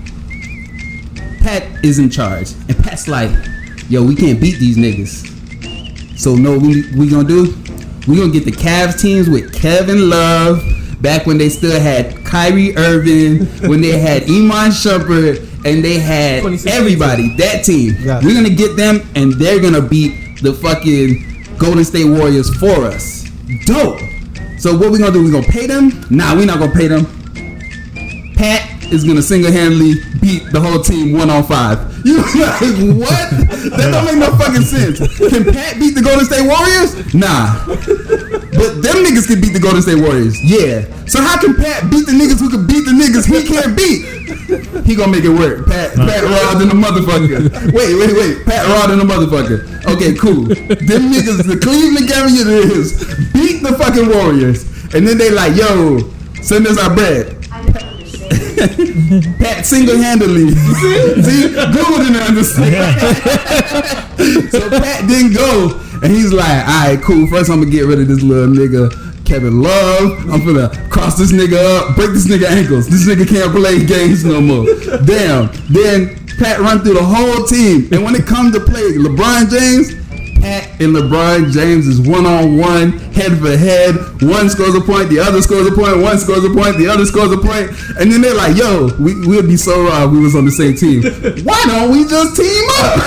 Pat is in charge, and Pat's like, yo, we can't beat these niggas. So no, we gonna do? We gonna get the Cavs teams with Kevin Love, back when they still had Kyrie Irving, when they had Iman Shumpert, and they had 26, everybody. That team, Yeah. we're gonna get them, and they're gonna beat the fucking Golden State Warriors for us. Dope. So what we gonna do? We gonna pay them? Nah, we not gonna pay them. Pat is gonna single-handedly beat the whole team 1-on-5. You like what? That don't make no fucking sense. Can Pat beat the Golden State Warriors? Nah. But them niggas can beat the Golden State Warriors. Yeah. So how can Pat beat the niggas who can beat the niggas he can't beat? He gonna make it work. Pat raw than the motherfucker. Wait. Pat raw than the motherfucker. Okay, cool. Them niggas, the Cleveland Cavaliers, beat the fucking Warriors. And then they like, yo, send us our bread. Pat single-handedly. See, Google didn't understand. So Pat didn't go, and he's like, all right, cool. First, I'm gonna get rid of this little nigga, Kevin Love. I'm gonna cross this nigga up, break this nigga ankles. This nigga can't play games no more. Damn. Then Pat run through the whole team, and when it comes to play LeBron James, Pat and LeBron James is one-on-one, head for head. One scores a point, the other scores a point. One scores a point, the other scores a point. And then they're like, yo, we'd be so raw if we was on the same team. Why don't we just team up?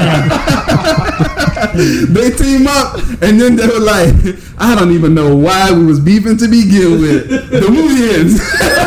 They team up, and then they were like, I don't even know why we was beefing to begin with. The movie ends.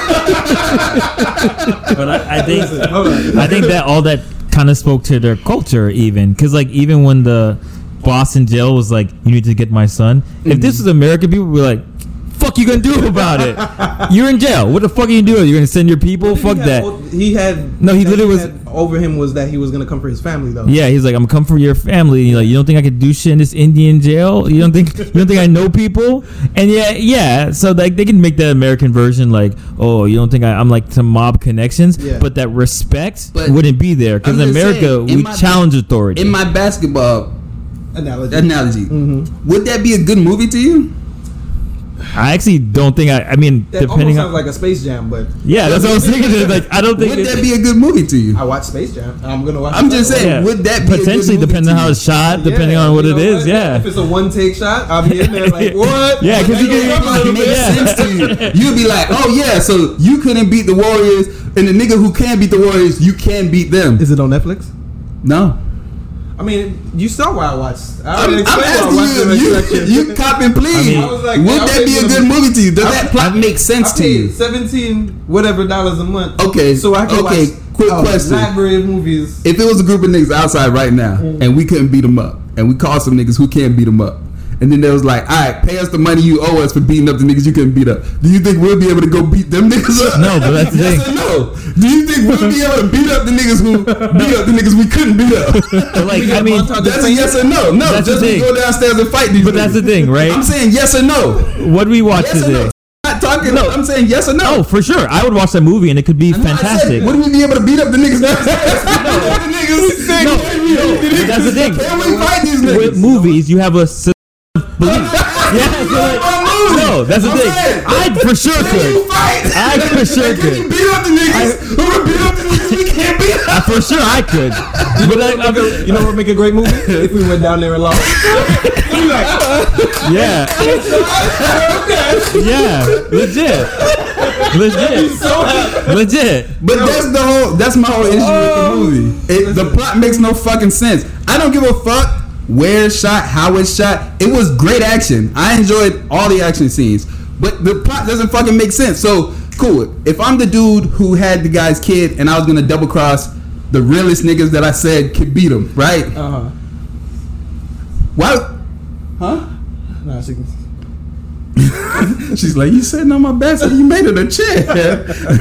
But I think that all that kind of spoke to their culture, even because like even when the Boston jail was like, you need to get my son. If this was American people, we'd be like, fuck you gonna do about it? You're in jail. What the fuck are you doing? You're gonna send your people? Fuck that. He had No, he literally was- over him was that he was gonna come for his family though. Yeah, he's like, I'm come for your family. And you're like, you don't think I could do shit in this Indian jail? You don't think I know people? And yeah. So like they can make the American version like, oh, you don't think I'm like some mob connections? Yeah. But that respect But wouldn't be there because I'm in just America saying, in we my- challenge authority. In my basketball Analogy. would that be a good movie to you? I actually don't think I mean That almost depending sounds on like a Space Jam, but yeah, that's what I was thinking. Like I don't think Would that be a good movie to you? I watched Space Jam. I'm gonna watch. I'm just saying, Yeah. would that be potentially a good movie depending on to how you? it's shot, Yeah, depending on what you it know is. Yeah. If it's a one take shot, I'll be in there like, what? Yeah, 'cause you Ain't can- no rubber It little makes bit. sense to you. You'd be like, oh yeah, so you couldn't beat the Warriors, and the nigga who can beat the Warriors, you can beat them. Is it on Netflix? No. I mean, you saw why I watched. I I'm already explained why I watched the asking Extraction. you cop and please. I mean, I was like, would yeah, that be a okay, good movie to you? Does I- that plot make sense I to paid you? $17 whatever a month. Okay, so I can okay, watch Quick question. Library of movies. If it was a group of niggas outside right now and we couldn't beat them up, and we called some niggas who can't beat them up, and then they was like, all right, pay us the money you owe us for beating up the niggas you couldn't beat up. Do you think we'll be able to go beat them niggas up? No, but that's the yes thing. or no? Do you think we'll be able to beat up the niggas who beat up the niggas we couldn't beat up? But like, I mean, That's a yes or no. No, That's just the thing. go downstairs and fight these but niggas. that's the thing, right? I'm saying yes or no. What do we watch Yes or today? no. I'm not talking. No. I'm saying yes or no. Oh, for sure. I would watch that movie and it could be I know, I fantastic. said, would we be able to beat up the niggas downstairs? The niggas. No, but that's the thing. Can we fight these niggas? With movies, you have a system of belief. Yeah, so like, no, that's the thing. I for sure Can could. you fight? I for sure Can you could. beat up the niggas? Who would beat up the niggas we can't beat up? For sure I could. But You know what would make a great movie? If we went down there and lost. yeah. Yeah. Legit. But that's my whole issue with the movie. The plot makes no fucking sense. I don't give a fuck where it's shot, how it's shot. It was great action. I enjoyed all the action scenes. But the plot doesn't fucking make sense. So, cool. If I'm the dude who had the guy's kid and I was gonna double cross the realest niggas that I said could beat him, right? Uh-huh. Why? Huh? Nah, she, She's like, you sitting on my back, so you made it a chair.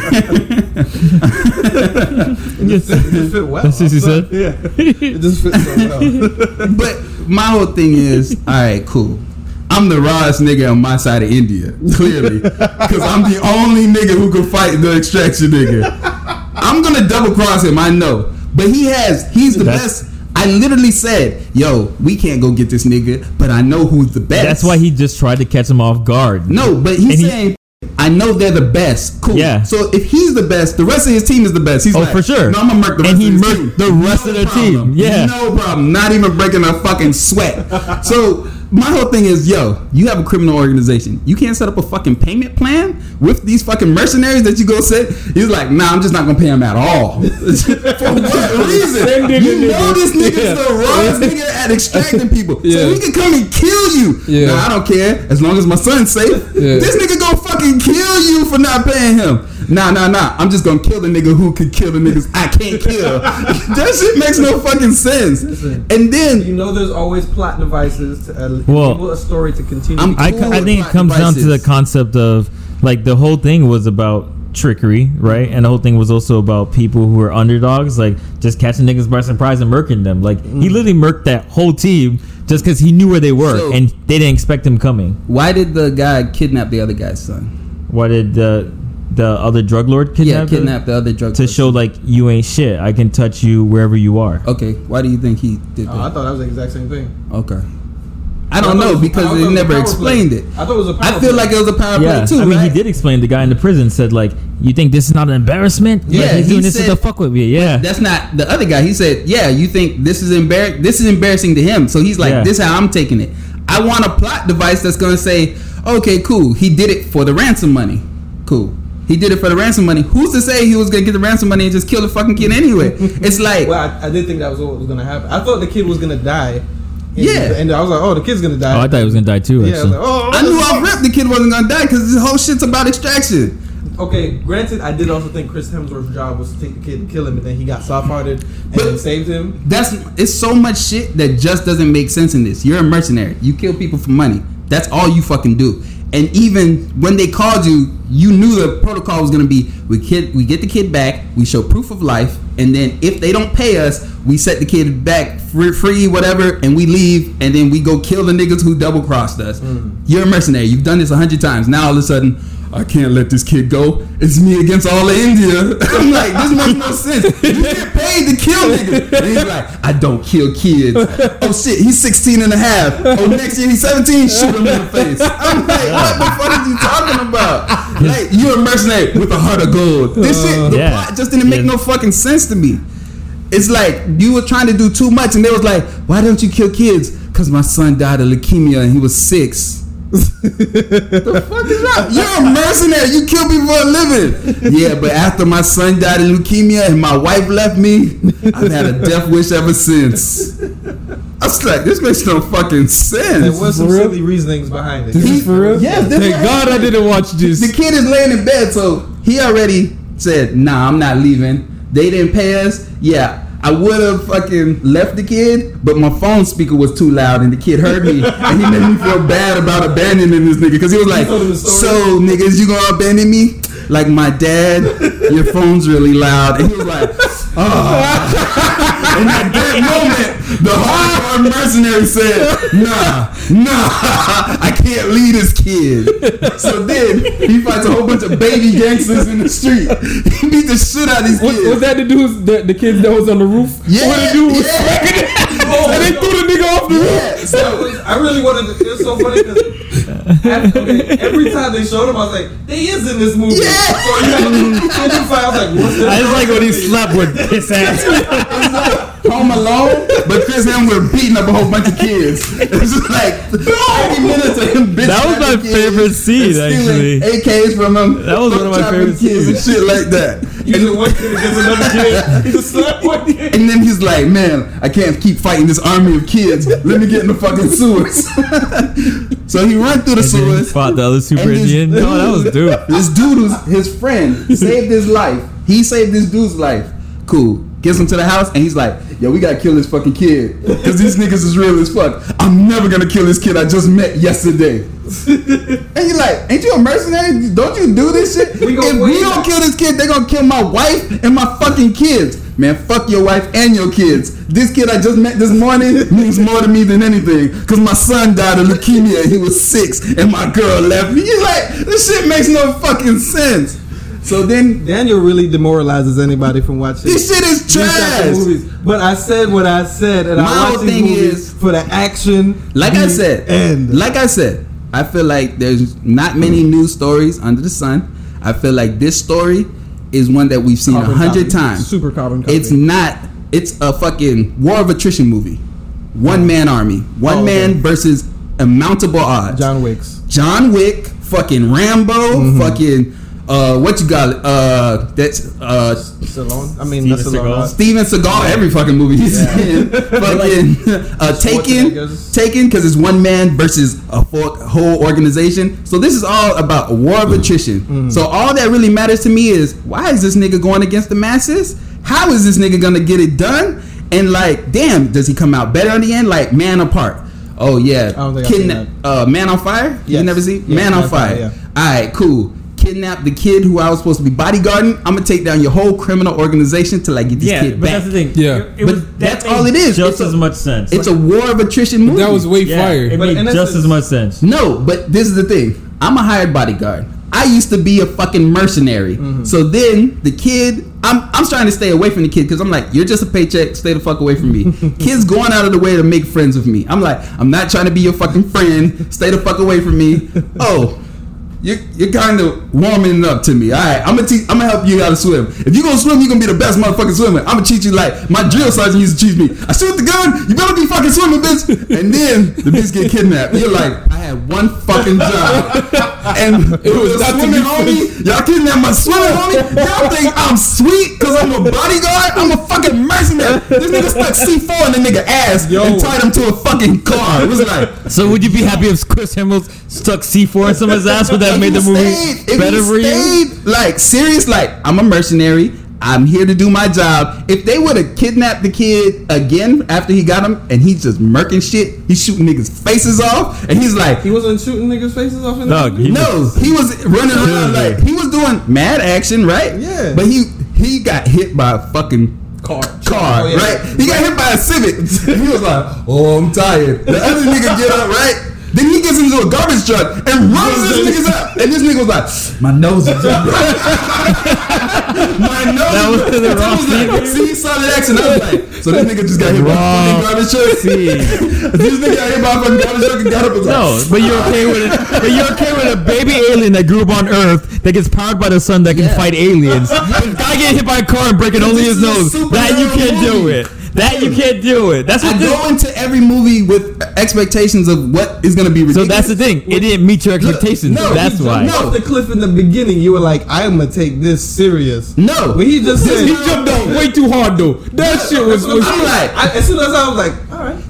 it just fit well. That's what she said? Yeah. It just fits so well. But my whole thing is, all right, cool. I'm the rawest nigga on my side of India, clearly, because I'm the only nigga who can fight the extraction nigga. I'm gonna double cross him, I know, but he's the best. I literally said, yo, we can't go get this nigga, but I know who's the best. That's why he just tried to catch him off guard. No, but he's saying, I know they're the best. Cool. Yeah. So if he's the best, the rest of his team is the best. He's like, for sure. No, I'm gonna murk the rest And he of his murked team. the rest of the team. Yeah. No problem. Not even breaking a fucking sweat. So my whole thing is, yo, you have a criminal organization. You can't set up a fucking payment plan with these fucking mercenaries that you go set. He's like, nah, I'm just not gonna pay him at all. For what reason? You know this nigga's the rawest nigga at extracting people. So he can come and kill you. Yeah. Nah, I don't care. As long as my son's safe. Yeah. This nigga gonna fucking kill you for not paying him. Nah. I'm just gonna kill the nigga who could kill the niggas I can't kill. That shit makes no fucking sense. And then You know there's always plot devices to enable a story to continue. I think it comes down to the concept of like the whole thing was about trickery, right? And the whole thing was also about people who are underdogs, like just catching niggas by surprise and murking them. Like he literally murked that whole team just because he knew where they were So- and they didn't expect him coming. why did the guy kidnap the other guy's son? Why did the other drug lord kidnap him? Kidnap the other drug To person. show like you ain't shit. I can touch you wherever you are. Okay, why do you think he did I that? thought that was the exact same thing. Okay. I don't know because they never explained it. I thought it was a power I feel play. like it was a power Yeah, play too. I mean, right? he did explain. The guy in the prison said, like, you think this is not an embarrassment? Yeah, Like, he's he doing this said- to fuck with me. Yeah, That's not the other guy. He said, "Yeah, you think this is embarrassing to him." So he's like, Yeah. "This is how I'm taking it. I want a plot device that's gonna say, okay, cool. He did it for the ransom money. Cool. He did it for the ransom money. Who's to say he was gonna get the ransom money and just kill the fucking kid anyway? It's like, Well, I did think that was what was gonna happen. I thought the kid was gonna die. Yeah. And I was like, oh, the kid's gonna die. Oh, I thought he was gonna die too. Yeah, I was Actually, like, oh, I knew off rip the kid wasn't gonna die because this whole shit's about extraction. Okay, granted, I did also think Chris Hemsworth's job was to take the kid and kill him, and then he got soft-hearted and But- then saved him. It's so much shit that just doesn't make sense in this. You're a mercenary. You kill people for money. That's all you fucking do. And even when they called you, you knew the protocol was gonna be we get the kid back, we show proof of life, and then if they don't pay us, we set the kid back free, whatever, and we leave, and then we go kill the niggas who double crossed us. You're a mercenary. You've done this 100 times. Now all of a sudden, I can't let this kid go. It's me against all of India. I'm like, this makes no sense. You get paid to kill niggas. And he's like, I don't kill kids. Oh shit, he's 16 and a half. Oh, next year he's 17, shoot him in the face. I'm like, what the fuck are you talking about? Like, you're a mercenary with a heart of gold. This shit, the Yeah. plot just didn't make no fucking sense to me. It's like you were trying to do too much, and they was like, why don't you kill kids? Because my son died of leukemia and he was 6. The fuck is that? You're a mercenary. You kill people for a living. Yeah, but after my son died of leukemia and my wife left me, I've had a death wish ever since. I was like, this makes no fucking sense. There was some silly reasonings behind it. For real? Yes, this Thank what God I didn't watch this. The kid is laying in bed, so he already said, nah, I'm not leaving. they didn't pay us, yeah, I would have fucking left the kid, but my phone speaker was too loud and the kid heard me and he made me feel bad about abandoning this nigga because he was like, so niggas, you gonna abandon me? Like my dad, your phone's really loud. And he was like, and at that moment, the hardcore mercenary said, nah, I can't leave this kid. So then he fights a whole bunch of baby gangsters in the street. He beat the shit out of these kids. Was that the dudes, the kids that was on the roof? Yeah, When the dude was smacking it, and they threw the nigga off the roof. So I really wanted to. It's so funny because every time they showed him, I was like, "They is in this movie." Yeah. So I was like, "What's this?" I just like when he slept with his ass. It's like Home Alone, but Chris Hemsworth beating up a whole bunch of kids. It was just like 30 minutes of him bitching. That was my favorite scene, actually. AKs from him. That was one of my favorite kids and scenes. shit like that. Usually one kid against another kid. He just slapped one kid. And then he's like, man, I can't keep fighting this army of kids. Let me get in the fucking sewers. So he ran through the And then he sewers. fought the other Super And this Indian. No, that was dope. This dude was his friend. Saved his life. He saved this dude's life. Cool. Gets him to the house and he's like, yo, we gotta kill this fucking kid. Because these niggas is real as fuck. I'm never gonna kill this kid I just met yesterday. And you're like, ain't you a mercenary? Don't you do this shit? If we don't kill this kid, they gonna kill my wife and my fucking kids. Man, fuck your wife and your kids. This kid I just met this morning means more to me than anything. Because my son died of leukemia and he was 6 and my girl left me. You're like, this shit makes no fucking sense. So then Daniel really demoralizes anybody from watching. This shit is these types of trash. movies. But I said what I said, and My I whole watch these thing movies is- for the action. Like I said, and I feel like there's not many new stories under the sun. I feel like this story is one that we've seen Carbon 100 copy. times. Super carbon copy. It's not. It's a fucking war of attrition movie. One man army. One man versus immountable odds. John Wick's. John Wick, fucking Rambo, fucking what you got? That's Stallone. I mean, not Steven Stallone. Seagal. Steven Seagal. Every fucking movie he's in. Fucking Taken, Schwarzeneggers. because it's one man versus a whole organization. So this is all about a war of attrition. So all that really matters to me is, why is this nigga going against the masses? How is this nigga gonna get it done? And like, damn, does he come out better in the end? Like, Man Apart. Oh yeah, I don't think I've seen Man on Fire. You Yes. never see Yeah, Man on Fire. yeah. All right, cool. Kidnap the kid who I was supposed to be bodyguarding. I'm gonna take down your whole criminal organization till I get this Yeah, kid but back. that's the thing. Yeah. But that's that made all it is. Just It's as a- much sense. It's a war of attrition movie. That was way fire. It But made in just essence- as much sense. No, but this is the thing. I'm a hired bodyguard. I used to be a fucking mercenary. So then the kid, I'm trying to stay away from the kid because I'm like, you're just a paycheck. Stay the fuck away from me. Kids going out of the way to make friends with me. I'm like, I'm not trying to be your fucking friend. Stay the fuck away from me. Oh, you're kind of warming up to me. All right, I'm gonna help you how to swim. If you gonna swim, you gonna be the best motherfucking swimmer. I'm gonna teach you like my drill sergeant used to teach me. I shoot the gun, you better be fucking swimming, bitch. And then the bitch get kidnapped. You're like, I had one fucking job, and it was not to swimming be homie. Y'all kidnapped my swimming homie. Y'all think I'm sweet because I'm a bodyguard? I'm a fucking mercenary. This nigga stuck C4 in the nigga ass and tied him to a fucking car. It was like. So would you be happy if Chris Hemsworth stuck C4 in someone's ass? Would that If made the he movie stayed- better for you? Like serious, like I'm a mercenary. I'm here to do my job. If they would have kidnapped the kid again after he got him and he's just murking shit, he's shooting niggas' faces off, and he's like, He wasn't shooting niggas' faces off in Dog, that movie? no, he was running around like he was doing mad action, right? Yeah. But he got hit by a fucking car, Oh, yeah. right? He got hit by a Civic, and he was like, "Oh, I'm tired." The other nigga get up, right? Then he gets into a garbage truck and runs this nigga's up, and this nigga was like, "My nose is jumping." My nose. That was the I wrong was like, see, solid action. I was like, so this nigga just got hit by a Wrong fucking garbage truck. scene. This nigga got hit by a fucking garbage truck and got up and was No, like, but you're okay with it. But you're okay with a baby alien that grew up on Earth that gets powered by the sun that can Yeah. fight aliens. The guy getting hit by a car and breaking only his This is a nose. superhero That you can't do movie. it. That you can't do it. That's I what this. go into every movie with expectations of what is going to be So ridiculous. that's the thing. It didn't meet your expectations. no, That's he why. jumped Off the cliff in the beginning, you were like, "I'm gonna take this serious." No. When he just said, He jumped out way too hard though. That shit was. I'm like, as soon as I was like, "All right."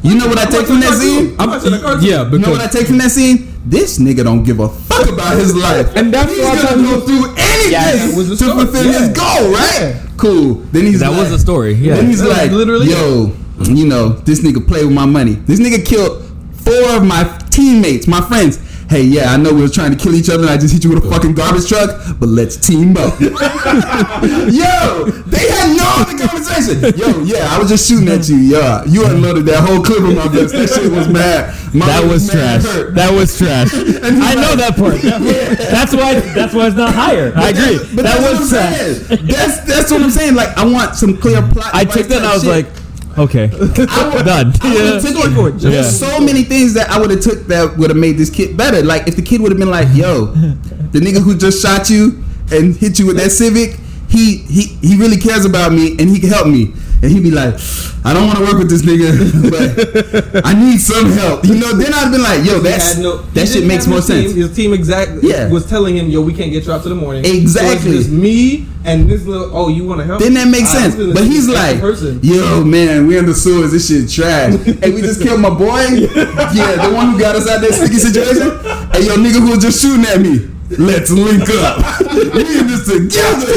You know what I take from that scene? I'm watching a cartoon. Yeah, You know what I because take from that scene? This nigga don't give a fuck about his life. And that's he's why I gonna go thought through anything that was the to story. fulfill his goal, right? Yeah. Cool. Then he's That like, was the story. Yeah. Then he's That was like, literally yo, you know, this nigga play with my money. This nigga killed 4 of my teammates, my friends. Hey, yeah, I know we were trying to kill each other and I just hit you with a fucking garbage truck, but let's team up. Yo, they had no other conversation. Yo, yeah, I was just shooting at you. Yeah, you unloaded that whole clip of my vest. That shit was mad. That was trash. That was trash. I know that part. That's why it's not higher. I agree. But That that's was what I'm trash. saying. That's what I'm saying. Like, I want some clear plot. I took that and I was like, okay, done. I would've took it. Yeah. There's so many things that I would have took that would have made this kid better. Like if the kid would have been like, "Yo, the nigga who just shot you and hit you with that Civic, he really cares about me and he can help me." And he'd be like, "I don't want to work with this nigga, but I need some help." You know, then I'd been like, "Yo, that shit makes more sense." His team exactly was telling him, "Yo, we can't get you out to the morning." Exactly. So it's just me and this little. Oh, you want to help? Then that makes sense. I'm gonna But see he's the like, person. "Yo, man, we in the sewers. This shit trash. Hey, we just killed my boy. Yeah, the one who got us out of that sticky situation. Hey, yo, nigga who was just shooting at me. Let's link up. We in this together."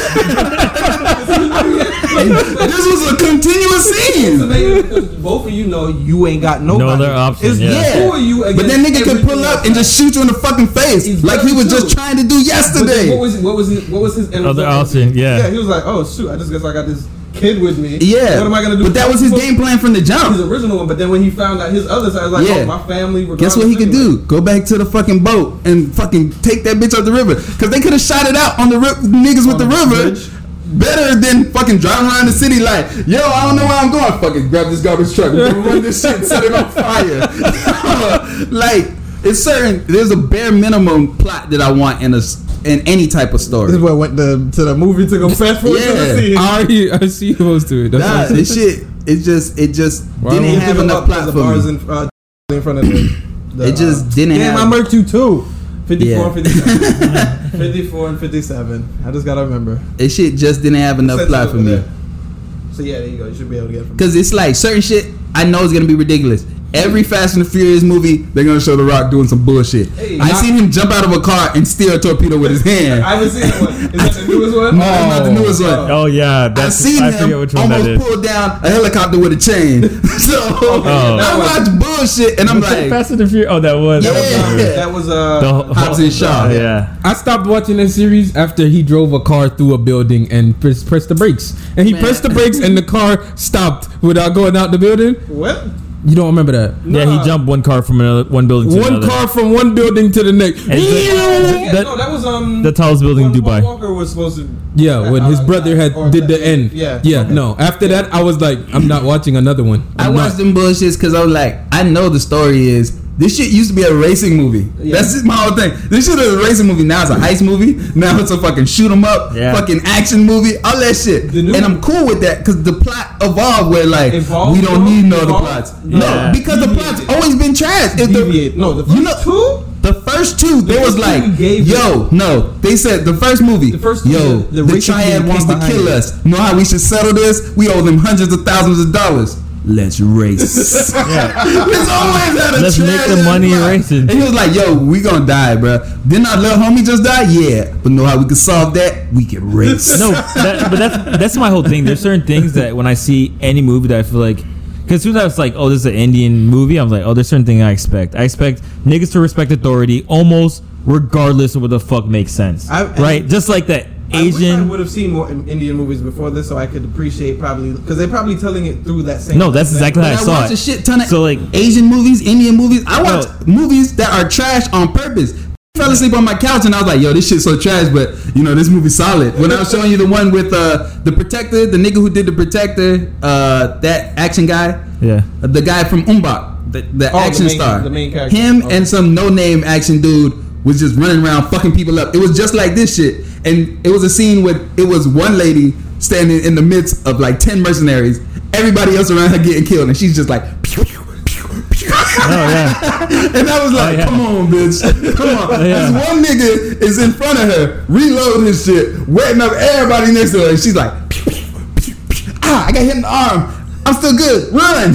This was a continuous So scene. both of you know you ain't got nobody. No other option, It's yeah. two of you. But that nigga could pull up and just shoot you in the fucking face He's like he was better just too. trying to do But then yesterday. what was his end Other result? option, yeah. He was like, "Oh shoot, I just guess I got this kid with me. Yeah. What am I gonna do?" But that was his game plan from the His jump. original one. But then when he found out his other side, was like, Yeah. "Oh, my family." Guess what he could anyway. do? Go back to the fucking boat and fucking take that bitch up the river. Cause they could have shot it out on the niggas with the On the river. bridge. Better than fucking driving around the city like, yo, I don't know where I'm going. Fucking grab this garbage truck, run this shit, set it on fire. Like, it's certain. There's a bare minimum plot that I want in any type of This story. is what went to the movie to go fast forward to Yeah. the scene. I see close to it. That's Nah, what I'm this shit. It just Why didn't would have Think enough about plot the for bars me. in front of the It just didn't Damn, have. I murked you too. 54 and Yeah. 57. 54 and 57. I just gotta remember. This shit just didn't have enough Sets it plot over for me. there. So yeah, there you go. You should be able to get it from Because it's like certain shit I know is gonna be ridiculous. Every Fast and the Furious movie, they're gonna show The Rock doing some bullshit. Hey, I seen him jump out of a car and steer a torpedo with his hand. I haven't seen that one. Is that the newest one? No, that's not the newest one. Oh yeah, I that's seen I forget him which one that almost is. pull down a helicopter with a chain. So I watch bullshit and I'm like, Fast and the Furious. Oh, that was. Yeah. That was Hobbs and Shaw. Yeah. I stopped watching that series after he drove a car through a building and pressed the brakes. And he Man. pressed the brakes and the car stopped without going out the building. What? You don't remember that? Yeah, he jumped one car from one building to One another. car from one building to the next. And Yeah, That- no, that was the tallest building in when Dubai. Walker was supposed to. Yeah, when his brother had Or did the that- end. yeah. Yeah, no. After that, I was like, I'm not watching another one. I I'm watched not. them bullshits because I was like, I know the story is this shit used to be a racing movie. Yeah. That's just my whole thing. This shit is a racing movie. Now it's a heist movie. Now it's a fucking shoot 'em up, Yeah. fucking action movie, all that shit. The new- And I'm cool with that because the plot evolved where like Evolved? we don't need no other Evolved? plots. Yeah. No, because the plot's Deviated. always been trash. If the- Deviate. No, the first You know- two. The first two, they The was first like, two gave yo, no. They said the first movie, The first two, yo, the the racing triad team wants came to kill behind us. Know how we should settle this? We owe them hundreds of thousands of dollars. Let's race. Yeah. It's always had a Let's make the trash money plot. racing. And he was like, yo, we gonna die, bro. Didn't our little homie just die? Yeah. But know how we can solve that? We can race. No, that's my whole thing. There's certain things that when I see any movie that I feel like, because as soon as I was like, oh, this is an Indian movie, I'm like, oh, there's certain thing I expect. I expect niggas to respect authority almost regardless of what the fuck makes sense. Right? Just like that I wish I Asian. would have seen more Indian movies before this, so I could appreciate probably because they're probably telling it through that same. No, that's exactly how I I saw watch it. a shit ton of So, like- Asian movies, Indian movies. I watch No. movies that are trash on purpose. I fell asleep on my couch and I was like, yo, this shit's so trash, but you know, this movie's solid. When I was showing you the one with the Protector, the nigga who did the Protector, that action guy, Yeah. the guy from Umbach, the action main- star. the main character. Him Okay. and some no-name action dude was just running around fucking people up. It was just like this shit. And it was a scene with, it was one lady standing in the midst of like 10 mercenaries. Everybody else around her getting killed. And she's just like, pew, pew, pew, pew. Oh yeah. And I was like, yeah. come on, bitch. Come on. Yeah. This one nigga is in front of her, reloading his shit, wetting up everybody next to her. And she's like, pew, pew, pew, pew. Ah, I got hit in the arm. I'm still good. Run.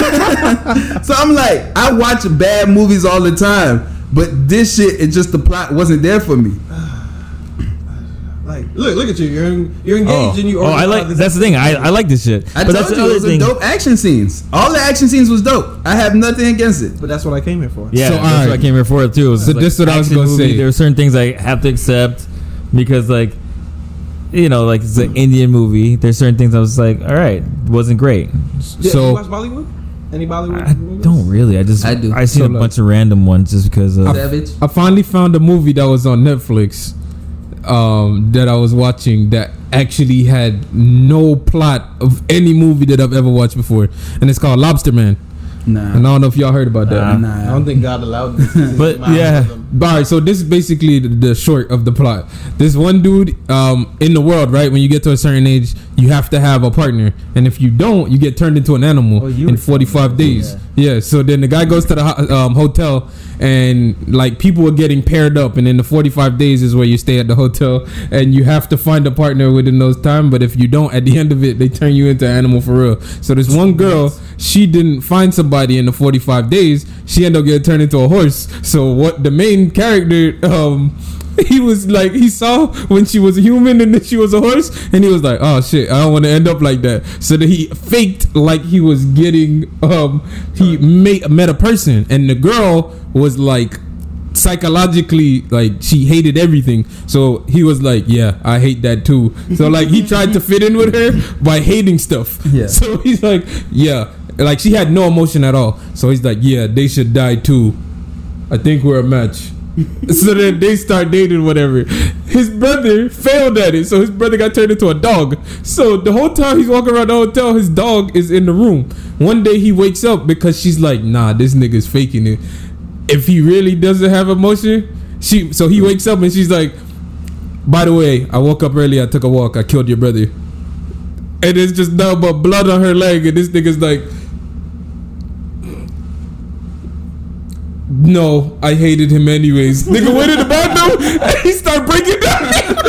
So I'm like, I watch bad movies all the time, but this shit, it just the plot wasn't there for me. Like, look at you. You're engaged and you. I like. That's the thing. I like this shit. I but told that's the you, other it was thing. dope action scenes. All the action scenes was dope. I have nothing against it. But that's what I came here for. Yeah, So, that's what I alright. came here for too. It was So this is what I was action gonna say. There are certain things I have to accept because, like, you know, like it's an Indian movie. There's certain things I was like, all right, wasn't great. Yeah, So- you watch Bollywood? Any Bollywood I movies? don't really. I I do. I seen So, a like- bunch of random ones just because of. Savage. I finally found a movie that was on Netflix that I was watching that actually had no plot of any movie that I've ever watched before, and it's called Lobster Man. And I Nah. don't know if y'all heard about that. Nah. I don't think God allowed this. But, yeah. All right, so this is basically the short of the plot. This one dude in the world, right? When you get to a certain age, you have to have a partner, and if you don't, you get turned into an animal Oh, you in were 45 days. Yeah. So then the guy goes to the hotel, and like people are getting paired up, and in the 45 days is where you stay at the hotel, and you have to find a partner within those time. But if you don't, at the end of it, they turn you into an animal for real. So this one girl, she didn't find somebody in the 45 days. She ended up getting turned into a horse. So what the main character, he was like, he saw when she was a human and then she was a horse, and he was like, oh shit, I don't want to end up like that. So that he faked like he was getting, he met a person, and the girl was like psychologically, like she hated everything. So he was like, yeah, I hate that too. So like he tried to fit in with her by hating stuff. Yeah. So he's like, yeah, like she had no emotion at all. So he's like, yeah, they should die too. I think we're a match. So then they start dating, whatever. His brother failed at it, so his brother got turned into a dog. So the whole time he's walking around the hotel, his dog is in the room. One day he wakes up because she's like, nah, this nigga's faking it. If he really doesn't have emotion, so he wakes up and she's like, by the way, I woke up early, I took a walk, I killed your brother. And it's just nothing but blood on her leg, and this nigga's like, no, I hated him anyways. Nigga went in the bathroom and he started breaking down.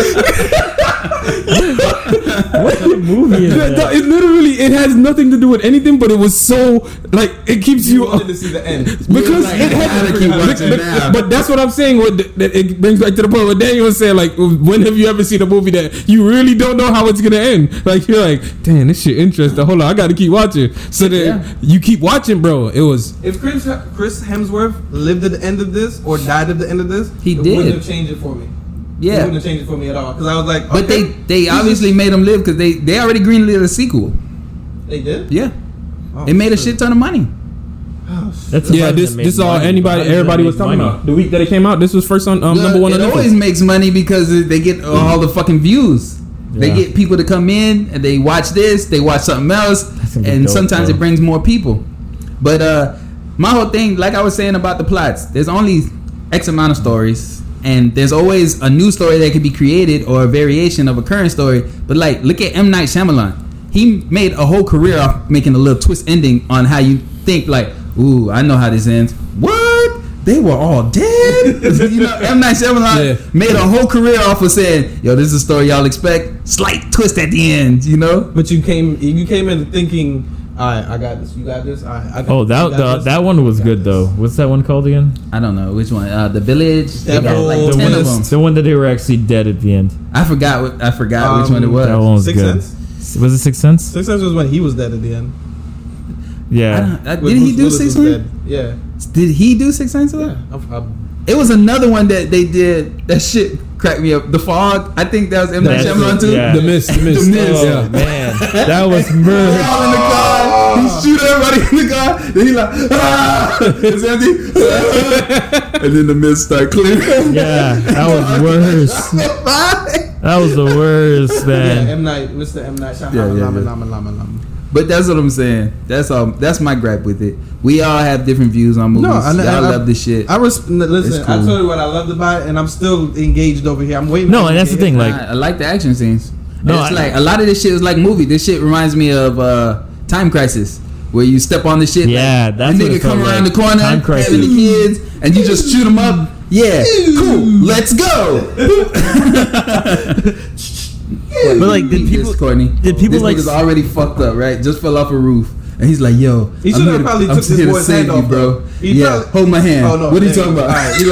What kind of movie is that? It literally, it has nothing to do with anything, but it was so like it keeps You you wanted to see the end. because like, it I gotta keep watching now. but that's what I'm saying. That it brings back to the point what Daniel was saying. Like, when have you ever seen a movie that you really don't know how it's gonna end? Like, you're like, damn, this shit interesting. Hold on, I gotta keep watching. So then you keep watching, bro. It was If Chris Hemsworth lived at the end of this or died at the end of this, He it did. wouldn't have changed it for me. It Yeah. wouldn't have changed it for me at all because I was like, But okay, they obviously made him live because they already greenlit a sequel. they did. Yeah. Oh, They made a shit. shit ton of money. Oh, shit. That's yeah. surprising This it made this all money. anybody How does everybody it was make talking money? about the week that it came out. This was first on number one on It Netflix. always makes money because they get all the fucking views. They Yeah. get people to come in and they watch this, they watch something else, gonna be and dope, sometimes bro. it brings more people. But my whole thing, like I was saying about the plots, there's only X amount of stories, and there's always a new story that could be created or a variation of a current story. But like, look at M. Night Shyamalan. He made a whole career off making a little twist ending on how you think like, ooh, I know how this ends. What? They were all dead? You know, M. Night Shyamalan Yeah. made a whole career off of saying, yo, this is a story y'all expect. Slight twist at the end, you know? But you came in thinking, all right, I got this. You got this. All right, I got Oh, you got this. that one was You got good this. though. What's that one called again? I don't know which one. The Village. They got Devil, like the 10 of West. them. The one that they were actually dead at the end. I forgot which one it was. That one was Sixth good. Sense? Was it Sixth Sense? Sixth Sense was when he was dead at the end. Yeah. Did When he Bruce do Willis Sixth was Sense? dead. Yeah. Did he do Sixth Sense? Yeah. It was another one that they did. That shit cracked me up. The Fog. I think that was M. Night That's Shyamalan it, too. yeah. The Mist. The Mist. Oh Yeah. man, that was They're murder. all in the car. He shoot everybody in the car. Then he like, ah, it's empty. And then the mist start clearing. Yeah, that was worse. That was the worst, Yeah, man. Mr. M. Night Shyamalan. Yeah, yeah, Lama, yeah. lama, lama, lama. But that's what I'm saying. That's all. That's my gripe with it. We all have different views on movies. No, Y'all love this shit. Listen, It's cool. I told you what I loved about it, and I'm still engaged over here. I'm waiting. No, for and that's the thing. Like, I like the action scenes. No, It's I- like a lot of this shit is like movie. This shit reminds me of Time Crisis, where you step on the shit. Yeah, like, that's the what nigga it felt come around like. the corner, Time Crisis. having the kids, and you just shoot them up. Yeah, cool. Let's go. But like, did people this like nigga's already fucked up, right? Just fell off a roof. And he's like, yo, He should have probably took this here to boy's save hand you, off, bro. though. He Yeah, probably- hold my hand. Oh, no. What are you there talking go. about? All right, he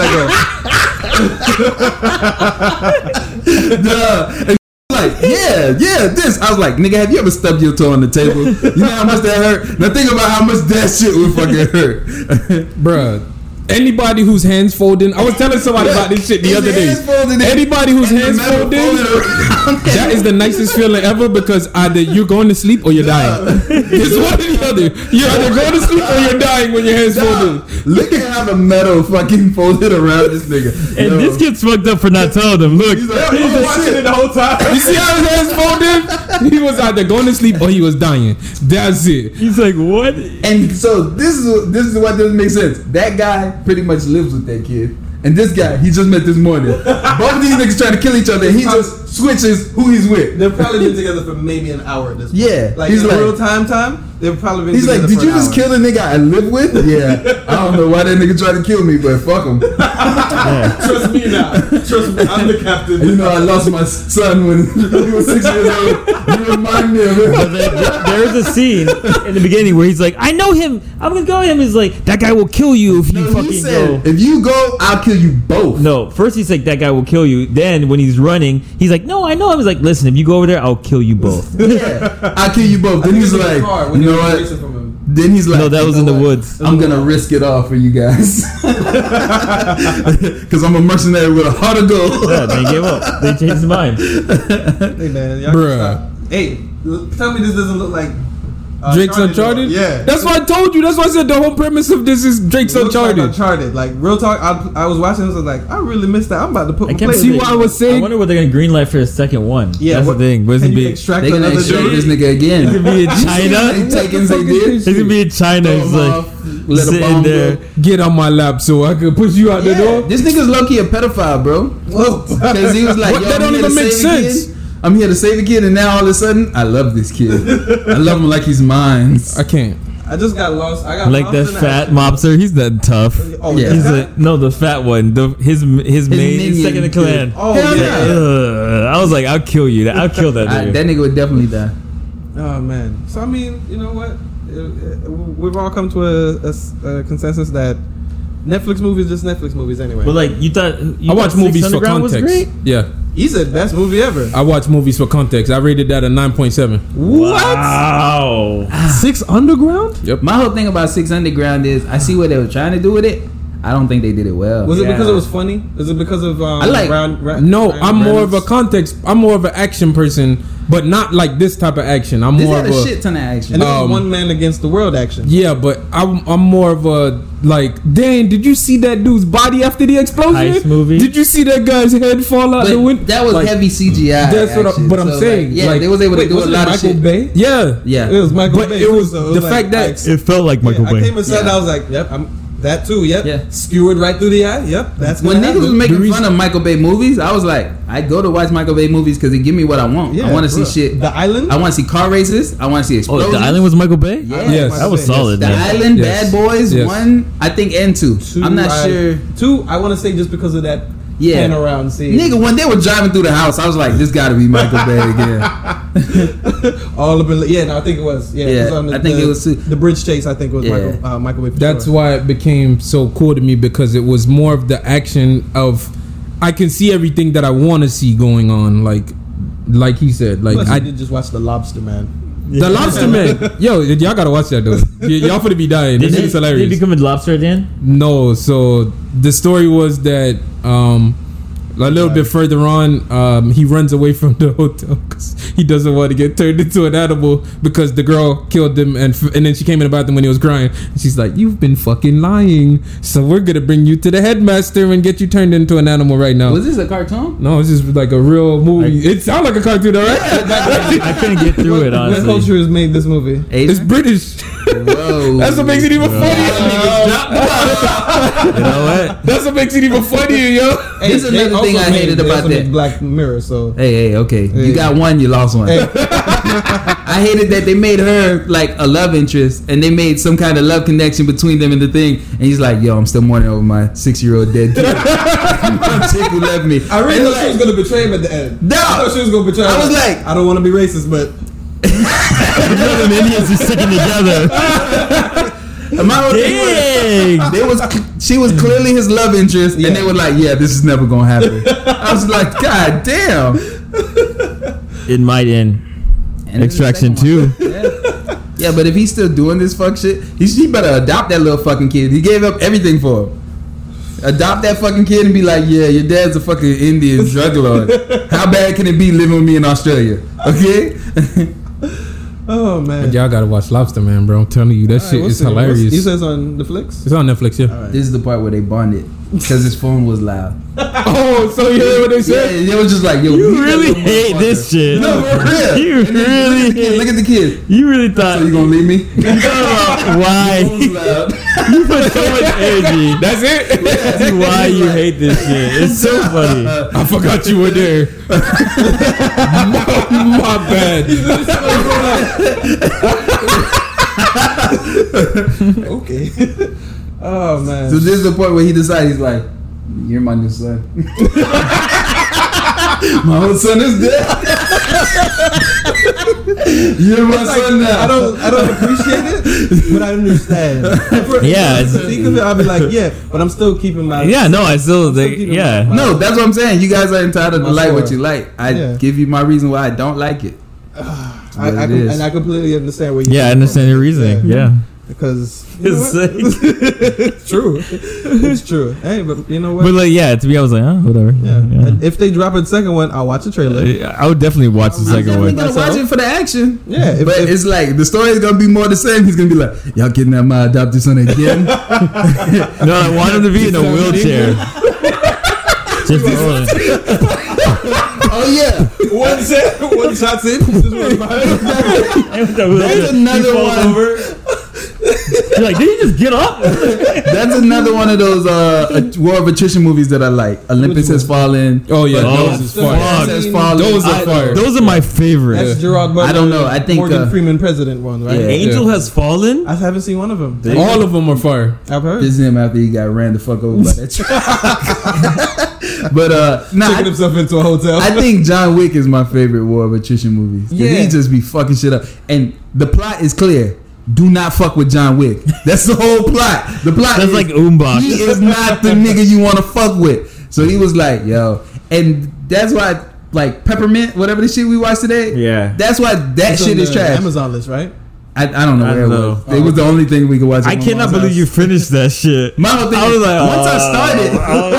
let go. Duh. And like, yeah, this. I was like, nigga, have you ever stubbed your toe on the table? You know how much that hurt? Now think about how much that shit would fucking hurt. Bruh. Anybody whose hands folding, I was telling somebody about this shit the His other day. hands folded in. Anybody whose And the hands metal folding, folded around. that is the nicest feeling ever because either you're going to sleep or you're dying. It's one or the other. You're either going to sleep or you're dying when your hands folded. Look at how the metal fucking folded around this nigga. and Yo. this kid's fucked up for not telling them. Look, He's like, He's oh, been watching shit. it the whole time. You see how his hands folded? He was either going to sleep or he was dying. That's it. he's like, what? And so this is what doesn't make sense. That guy pretty much lives with that kid, and this guy he just met this morning. Both of these niggas trying to kill each other. And he just switches who he's with. They've probably been together for maybe an hour at this point. Yeah, Like he's in like- real time, they've probably been He's like, together did for you an just hour. kill the nigga I live with? Yeah, I don't know why that nigga tried to kill me, but fuck him. Trust me now. Trust me, I'm the captain. You know, I lost my son when he was 6 years old. You remind me of But him. there's a scene in the beginning where he's like, I know him. I'm gonna go with him. He's like, that guy will kill you if you He fucking said, go. if you go, I'll kill you both. No, first he's like, that guy will kill you. Then when he's running, he's like, no, I know him. He's like, listen, if you go over there, I'll kill you both. Yeah, I'll kill you both. Then he's like, when you he know was what? racing from him. Then he's like, No, that was you in know the what? woods. I'm gonna risk it all for you guys, because I'm a mercenary with a heart of gold. Yeah, they gave up. They changed his mind. Hey man, y'all Bruh. stop. Hey, tell me this doesn't look like Drake's Uncharted? Yeah, That's why I told you. That's why I said the whole premise of this is Drake's It looks like Uncharted. Uncharted. Like real talk, I was watching this. I was like, I really missed that. I'm about to put. I my can't play See in why it. I was I saying wonder what they're gonna greenlight for a second one. Yeah, That's what- the thing. Where's Can it you be? extract They're gonna another extract this Drake? nigga again. He's gonna be in They China. Takens they did. He's gonna be in China. He's like Let a sitting bomb there. go. get on my lap so I could push you out the Yeah, door. this nigga's low key a pedophile, bro. Whoa. Because he was like, What? yo, That I'm don't here to even make save a sense. kid. I'm here to save a kid, and now all of a sudden, I love this kid. I love him like he's mine. I can't. I just got lost. I got Like lost that in fat action. mobster. He's that tough. Oh Yeah. yeah. He's like, no, the fat one. His main, minion second in command. Oh Hell yeah. yeah. I was like, I'll kill you. I'll kill that That nigga. nigga would definitely die. Oh man. So I mean, you know what? We've all come to a consensus that Netflix movies just Netflix movies anyway. But like, you thought I watch Six movies for Underground was context. great? Yeah, he said best movie ever. I watch movies for context. I rated that a 9.7. Wow. Six Underground? Yep. My whole thing about Six Underground is I see what they were trying to do with it. I don't think they did it well. Was it Yeah. because it was funny? Is it because of I like- No, Ryan I'm more of a Reynolds? context. I'm more of an action person, but not like this type of action. I'm This more had of a a shit ton of action. And it was um, one man against the world action. yeah, but I'm more of a like. Dang, did you see that dude's body after the explosion? Heist movie? Did you see that guy's head fall out the But window? that was Like, heavy CGI. That's what I- action. but I'm So, saying, like, yeah, like- they was able to Wait, do a wasn't it lot of Michael shit. Bay? Yeah, Yeah, It was Michael But Bay. it was so the fact that- It felt like Michael I Bay. came inside and I was like, yep, I'm that too. Yep. Yeah. Skewered right through the eye. Yep. That's when gonna niggas was happen. making The reason- fun of Michael Bay movies, I was like, I go to watch Michael Bay movies because they give me what I want. Yeah, I want to see bro. shit. The Island. I want to see car races. I want to see Oh, explosions. the island was Michael Bay. Yeah. Yes. That was solid, The man. Island, Yes. Bad Boys, Yes. 1, I think, and 2. I'm not sure. Two. I want to say just because of that Yeah. pan around scene. Nigga, when they were driving through the house, I was like, this got to be Michael Bay again. All up in. Yeah. No, I think it was. Yeah. Yeah, it was on I think it was too. the bridge chase. I think it was Yeah. Michael Bay. For That's sure. why it became so cool to me because it was more of the action of I can see everything that I want to see going on. Like he said, like Plus, I you did just watch The Lobster Man. the Lobster Man. Yo, y'all gotta watch that though. Y'all finna be dying. This Did shit is he hilarious. become a lobster at the end? No, so the story was that a little bit further on, he runs away from the hotel because he doesn't want to get turned into an animal because the girl killed him, and then she came in the bathroom when he was crying. And she's like, "You've been fucking lying, so we're gonna bring you to the headmaster and get you turned into an animal right now." Was this a cartoon? No, it's just like a real movie. It sounds like a cartoon, all right? I couldn't get through it, What honestly. culture has made this movie? Asian? It's British. Whoa. That's what makes it even funnier. You know what? That's what makes it even funnier, yo. This is They another also thing I made- hated they about also made that. Black Mirror. So Hey, okay. You got one, you lost one. I hated that they made her like a love interest and they made some kind of love connection between them and the thing. And he's like, yo, I'm still mourning over my 6-year-old dead kid. my chick who left me. I really And thought she was gonna betray him at the end. No. I thought she was gonna betray him. I was like, I don't want to be racist, but Them Indians are sticking together. my whole thing was, she was clearly his love interest, and they were like, yeah, this is never gonna happen. I was like, God damn. It might end. And Extraction then the second one. Yeah, but if he's still doing this fuck shit, he better adopt that little fucking kid. He gave up everything for him. Adopt that fucking kid and be like, yeah, your dad's a fucking Indian drug lord. How bad can it be living with me in Australia? Okay? oh man. But y'all gotta watch Lobster Man, bro. I'm telling you, that shit is hilarious. He says on the flicks. It's on Netflix, yeah. All right. This is the part where they bonded because his phone was loud. Oh, so you hear what they Yeah, said? it was just like, yo, You beat that really little hate motherfucker. this shit. No, for real. You And then really look at the kid. You really thought So you gonna leave me? why Phone's loud. you put so much energy. That's it. That's why you hate this shit. It's so funny. I forgot you were there. My bad. Okay. oh man. So this is the point where he decides, he's like, you're my new son. My old son is dead. You're my son now. I don't appreciate it, but I understand. Yeah, If I think of it, I'll be like, yeah, but I'm still keeping my. Yeah, no, I still still think, keeping yeah. my- No, that's what I'm saying. You guys are entitled to My like what sword. you like. I Yeah. give you my reason why I don't like it. And I completely understand where you. Yeah, I understand your reasoning. Yeah. Because It's like- it's true. It's true. Hey, but you know what? But like, yeah, to me, I was like, oh, whatever. yeah. Yeah. And if they drop a second one, I'll watch the trailer. I would definitely watch the I'm second definitely one. gonna watch it for the action. Yeah, if- but if- it's like the story is gonna be more the same. He's gonna be like, y'all kidnapped my adopted son again. No, I want him to be in a wheelchair. Just Oh yeah. one shot's in. Just run behind. There's another one. You're like, did he just get up? That's another one of those war of attrition movies that I like. Olympus Has Fallen. Oh yeah, Oh, those is fuck. fire. Olympus Has Fallen. Those are fire. Those are my favorite. That's Gerard Butler. I don't know. I think, Morgan Freeman president one, right? Yeah. Angel has fallen. I haven't seen one of them. All of them are fire. I've heard. This is him after he got ran the fuck over by that truck. But nah, Taking himself into a hotel. I think John Wick is my favorite war of attrition movies. Yeah, Yeah. he just be fucking shit up, and the plot is clear. Do not fuck with John Wick. That's the whole plot. The plot That's is like Umbach. he is not the nigga you want to fuck with. So he was like, yo, and that's why like Peppermint, whatever the shit we watched today. Yeah. that's why that It's shit on is the trash. Amazon list, right? I don't know I where don't it know. was. It was the only thing we could watch. I cannot believe you finished that shit. My whole thing I was is, like, once I started,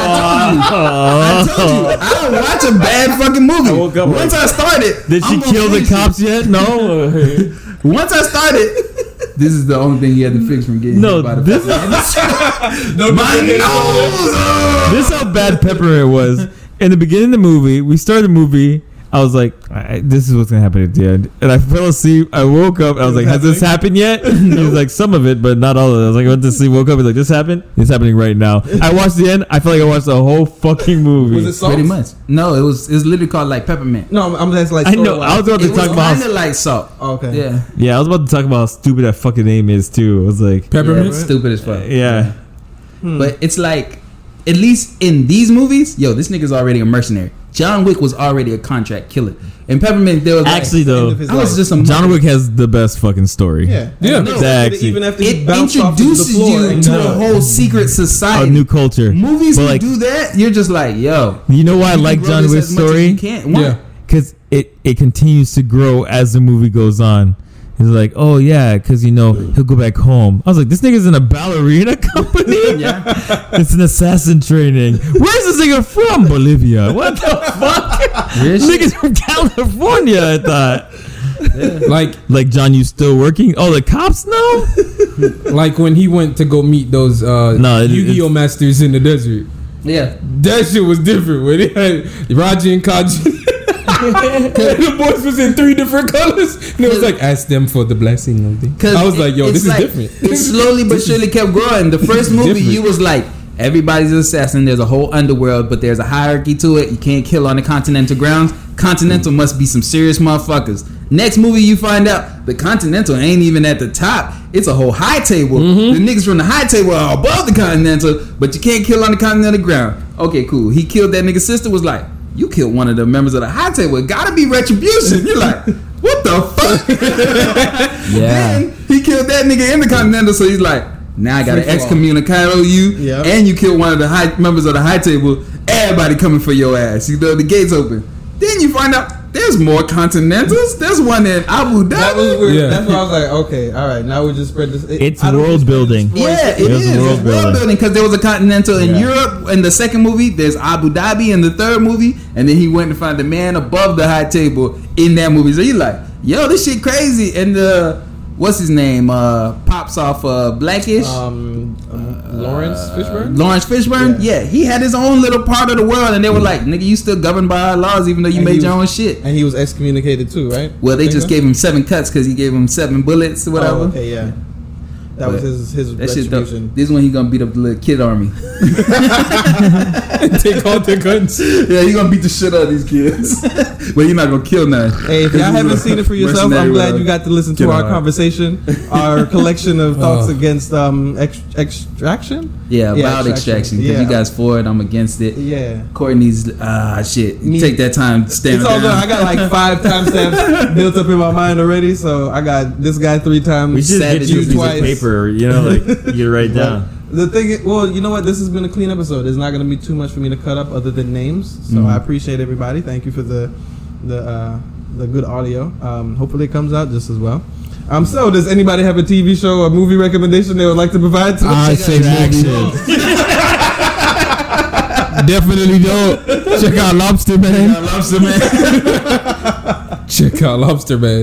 I told you, I don't watch a bad fucking movie. I woke up Once I started, Did she I'm gonna kill the finish it. cops yet? No. Once I started, this is the only thing he had to fix from getting No, hit by the this my nose. This is how bad Peppermint was. In the beginning of the movie, we started the movie. I was like, this is what's gonna happen at the end. And I fell asleep. I woke up. I was like, has this happened yet? He was like, some of it, but not all of it. I was like, I went to sleep, woke up. He's like, this happened? It's happening right now. I watched the end. I feel like I watched the whole fucking movie. Was it salt? Pretty much. No, it was literally called like Peppermint. No, I'm just like. I know. I was about to It was talk about. kind of like salt. Oh, okay. Yeah. Yeah, I was about to talk about how stupid that fucking name is too. I was like, Peppermint. Yeah, it's stupid as fuck. yeah. But it's like, at least in these movies, yo, this nigga's already a mercenary. John Wick was already a contract killer. In Peppermint, there was like, Actually, End though, of his I was life. just a John Wick has the best fucking story. Yeah. Yeah. No, Exactly. even after he It bounced off the introduces floor you and to died. a whole secret A society. new culture. Movies But that like, do that, you're just like, yo. you know why I you like can grow John this Wick's as much as story? you can. Why? Yeah. Because it continues to grow as the movie goes on. He's like, oh yeah, because you know he'll go back home. I was like, this nigga's in a ballerina company. Yeah. It's an assassin training. Where's this nigga from? Bolivia. What the fuck? Real shit. Niggas from California. I thought. Like John, you still working? Oh, the cops know. like when he went to go meet those Yu-Gi-Oh masters in the desert. Yeah. That shit was different. When it had Raji and Kaji. The boys was in 3 different colors. And it was like, ask them for the blessing of the. I was like, yo, it's this is different. It slowly but surely kept growing. The first movie, different. you was like, everybody's an assassin. There's a whole underworld, but there's a hierarchy to it. You can't kill on the continental grounds. Continental must be some serious motherfuckers. Next movie, you find out the Continental ain't even at the top. It's a whole high table. The niggas from the high table are above the Continental, but you can't kill on the Continental ground. Okay, cool. He killed that nigga's sister. Was like, you killed one of the members of the high table. It gotta be retribution. You're like, what the fuck? Then he killed that nigga in the Continental, so he's like, now I gotta excommunicate you, and you killed one of the high members of the high table. Everybody coming for your ass. You know, the gates open. Then you find out there's more Continentals. There's one in Abu Dhabi. That was weird. That's why I was like, okay, all right, now we just spread this. It's world building. Yeah, it is. It's world building because there was a Continental in Europe in the second movie. There's Abu Dhabi in the third movie, and then he went to find the man above the high table in that movie. So you're like, yo, this shit crazy. And what's his name? Pops off Blackish. Lawrence Fishburne. Lawrence Fishburne. Yeah, he had his own little part of the world, and they were like, "Nigga, you still governed by our laws, even though you made your own shit." And he was excommunicated too, right? Well, they just gave him 7 cuts because he gave him 7 bullets or whatever. Oh, okay, yeah. That was his that shit retribution. This one he gonna beat up the little kid army. Take all their guns. Yeah, he gonna beat the shit out of these kids. But he not gonna kill none. Hey, if y'all haven't seen it for yourself, I'm glad you got to listen to our conversation, our collection of thoughts against extraction. Yeah, about extraction. Because you guys for it, I'm against it. Yeah. Courtney's shit. Take that time to stand It's all good. I got like 5 timestamps built up in my mind already, so I got this guy 3 times. We should get you twice. Paper, you know, like you write down. The thing is, well, you know what? This has been a clean episode. There's not going to be too much for me to cut up other than names. So I appreciate everybody. Thank you for the good audio. Hopefully it comes out just as well. So does anybody have a TV show or movie recommendation they would like to provide to I say action. Definitely don't. Check out Lobster Man. Check out Lobster Man.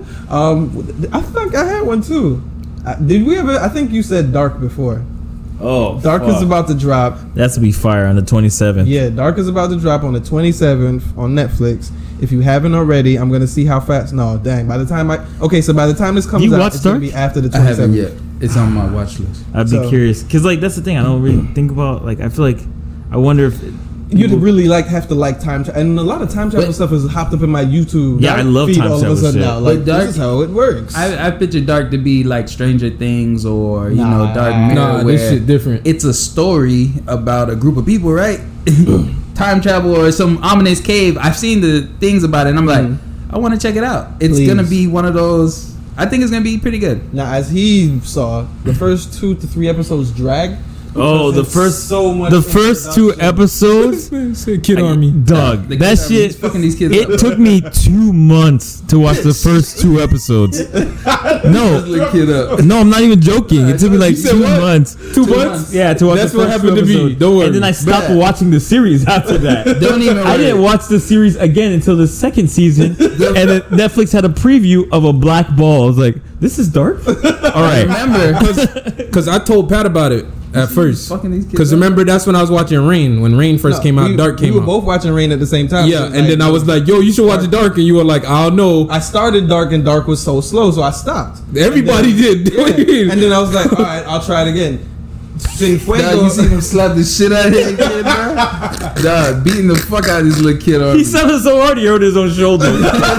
I think I had one too. Did we ever? I think you said Dark before. Oh, Dark is about to drop. That's to be fire on the 27th. Yeah, Dark is about to drop on the 27th on Netflix. If you haven't already, I'm gonna see how fast. No, dang. By the time so by the time this comes out, it's gonna be after the 27th. I haven't yet. It's on my watch list. I'd be curious because like that's the thing. I don't really think about. Like I feel like I wonder if you'd really have to time travel, and a lot of time travel stuff is hopped up in my YouTube. Yeah, I love feed time all travel of a sudden shit. now. Like Dark, this is how it works. I picture Dark to be like Stranger Things or Dark Mirror. Nah, this shit different. It's a story about a group of people, right? Time travel or some ominous cave. I've seen the things about it, and I'm like, I want to check it out. It's gonna be one of those. I think it's gonna be pretty good. Now, as he saw, the first 2 to 3 episodes drag. Oh, the first 2 episodes, Kid Army, dog. That shit. Fucking these kids It up. took me 2 months to watch the first 2 episodes. No, I'm not even joking. It took me like 2 months. 2 months. Yeah, to watch. That's the what first happened to 2 me. episodes. Don't worry. And then I stopped watching the series after that. Don't even. I didn't watch the series again until the second season, and then Netflix had a preview of a black ball. I was like, "This is dark." All right, Remember, because I told Pat about it at first. fucking these kids. Because remember, that's when I was watching Rain. When Rain first came out, Dark came We were out. both watching Rain at the same time. Yeah, and then I was like, "Yo, you should watch Dark," and you were like, "I don't know." I started Dark, and Dark was so slow, so I stopped. Everybody did. Yeah. And then I was like, all right, I'll try it again. Sin Fuego. Dog, you see him slap the shit out of that kid, bro? Dog, beating the fuck out of this little kid. he sounded so hard. He hurt his own shoulder.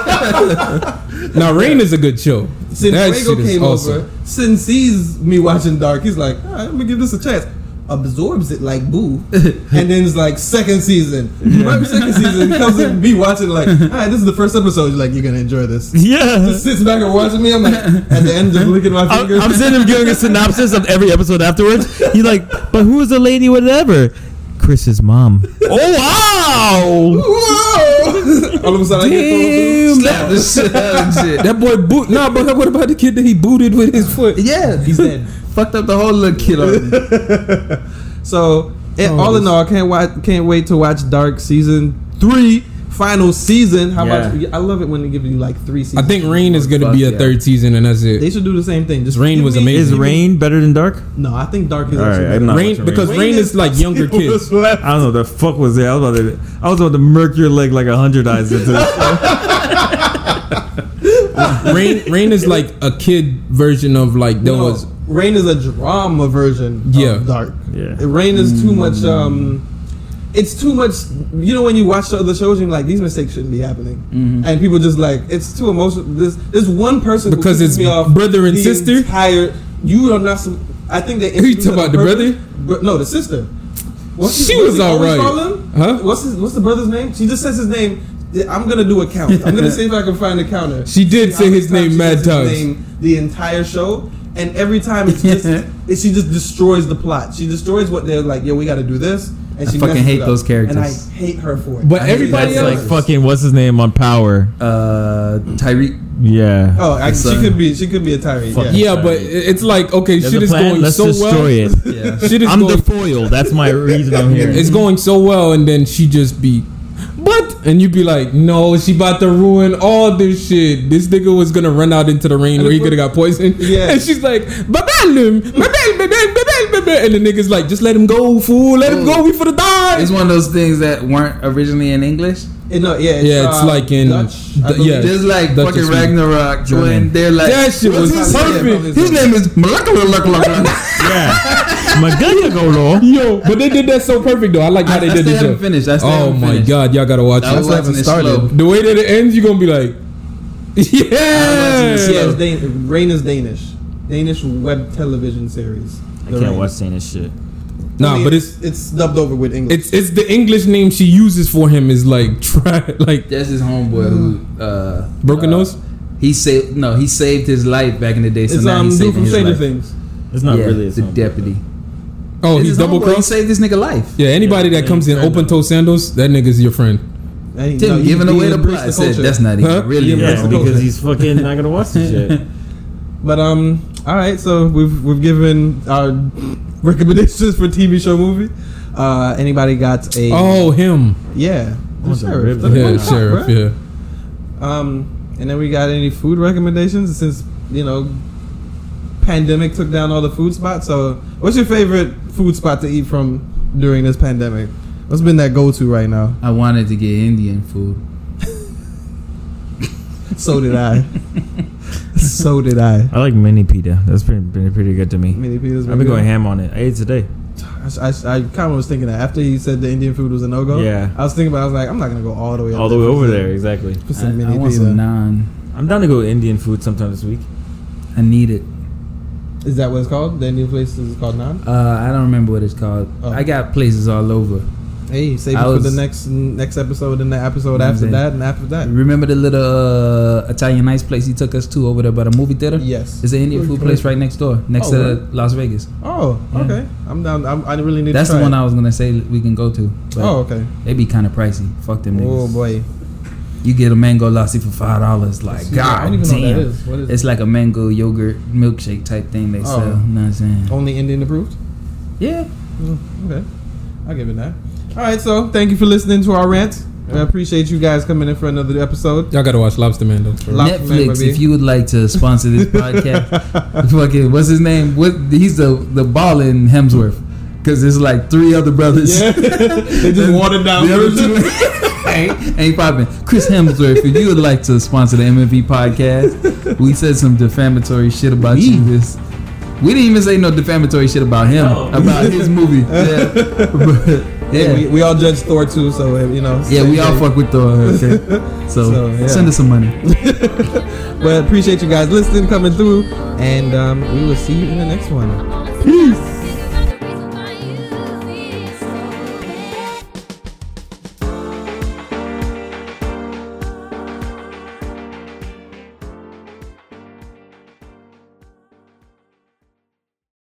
Now, Rain is a good show. Sin That Fuego shit is came awesome. over. Sin sees me watching Dark. He's like, all right, let me give this a chance. Absorbs it like boo. And then it's like second season. Right, second season, he comes in me watching like, all right, this is the first episode. He's like, you're going to enjoy this. Yeah. Just sits back and watching me. I'm like, at the end, just licking my fingers. I'm sitting there giving a synopsis of every episode afterwards. He's like, but who is the lady, whatever? Chris's mom. Oh, wow. Whoa! All of a sudden, I get thrown Slap the shit out of shit. That boy boot. Nah, but what about the kid that he booted with his foot? Yeah, He's dead. fucked up the whole little kid on. So, all in all, can't wait to watch Dark season 3, final season. How much? I love it when they give you like 3 seasons. I think Rain is going to be a third season, and that's it. They should do the same thing. Just Rain give was me- amazing. Is Rain better than Dark? No, I think Dark is All actually right, better. I'm not Rain, watching because Rain is like younger kids. I don't know. The fuck was that? I was about to murk your leg like 100 eyes into this. Rain is like a kid version of like there was. Rain is a drama version Yeah. of Dark. Yeah. Rain is too much. it's too much. You know, when you watch the other shows, you're like, these mistakes shouldn't be happening, and people just like it's too emotional. There's one person Because who it's pisses me off brother and the sister? You are not. I think they. Who you talking about, the brother? No, the sister. She was all right. Huh? What's the brother's name? She just says his name. I'm gonna do a count. I'm gonna see if I can find a counter. She did See say how his many name times mad she says his times. name the entire show, and every time it's just she just destroys the plot. She destroys what they're like. Yo, we got to do this, and she fucking messes hate it up. those characters. and I hate her for it. But I hate everybody That's else, like fucking what's his name on Power? Tyreek. Yeah. Oh, So- she could be a Tyree. Fuck Yeah. yeah, but it's like okay, There's shit a is plan, going let's so destroy well. it. Yeah. Shit is I'm going, the foil. That's my reason I'm here. it's going so well, and then she just be, and you be like, no, she about to ruin all this shit. This nigga was gonna run out into the rain where he could have got poisoned. Yeah. And she's like, babellum, and the nigga's like, just let him go, fool, let him go, we finna die. It's one of those things that weren't originally in English. It's like in Dutch. I the- believe. yeah. Just like That's fucking just Ragnarok German. when they're like, That shit was What's his name? perfect. his name is molecular. Yeah. Magana Golo. Yo, but they did that so perfect though. I like how they I did still this. haven't finished. I still Oh haven't my finished. god, y'all gotta watch I was it. watching it started. slow. The way that it ends, you're gonna be like, yeah. Yeah, it's Rain is Danish web television series. I can't watch saying this shit. Nah, I mean, but it's dubbed over with English. it's the English name she uses for him is like like That's his homeboy who broken nose. he saved his life back in the day. So It's now he's dude saving from his Stranger life. Things. It's not Yeah, really a the deputy. Oh, It's he's his double homeboy. He crossed. saved this nigga life. Yeah, anybody Yeah, that comes in fair open enough. toe sandals, that nigga's your friend. Hey, Tim no, giving he away the embraced plot. I said culture. that's not even Huh? really. Yeah, Yeah, the because culture. he's fucking not gonna watch this shit. But all right. So we've given our recommendations for TV show movie. Anybody got a? Oh, him. yeah, the What's the sheriff. rib? The Yeah, one cop, sheriff. right? Yeah. And then we got any food recommendations since pandemic took down all the food spots. So, what's your favorite food spot to eat from during this pandemic? What's been that go-to right now? I wanted to get Indian food. So did I. So did I. I like mini pita. That's been pretty good to me. Mini pitas. I've been going ham on it. I ate today. I kind of was thinking that after he said the Indian food was a no-go. Yeah. I was thinking about. I was like, I'm not gonna go all the way All the way over there, exactly. for I, some mini I want pita. some naan. I'm down to go Indian food sometime this week. I need it. Is that what it's called? The Indian place is called naan. I don't remember what it's called. Oh. I got places all over. Hey, save it I for the was- next episode and the episode after Amazing. that and after that. Remember the little Italian nice place he took us to over there by the movie theater? Yes. It's an Indian food place right next door, next Oh, to really? Las Vegas. Oh, okay. I'm down. I really need That's to the try one it. I was gonna say we can go to. But Oh, okay. they be kind of pricey. Fuck them niggas. Oh boy. You get a mango lassi for $5. Like, I god don't even know what that damn. is. What is It's like a mango yogurt milkshake type thing they sell. You know what I'm saying? only Indian approved? Yeah. Okay. I'll give it that. All right, so thank you for listening to our rant. I appreciate you guys coming in for another episode. Y'all gotta watch Lobster Man though. Lobster Man, Netflix, baby. if you would like to sponsor this podcast, fucking what's his name? He's the ball in Hemsworth, because there's like 3 other brothers. Yeah. They just watered down The other version. 2 ain't popping. Chris Hemsworth, if you would like to sponsor the MMV podcast, we said some defamatory shit about you. We didn't even say no defamatory shit about him, about his movie. Yeah, but, Yeah, yeah. we all judge Thor too, so Yeah, we all fuck with Thor. Okay, so yeah. send us some money. But appreciate you guys listening, coming through, and we will see you in the next one. Peace.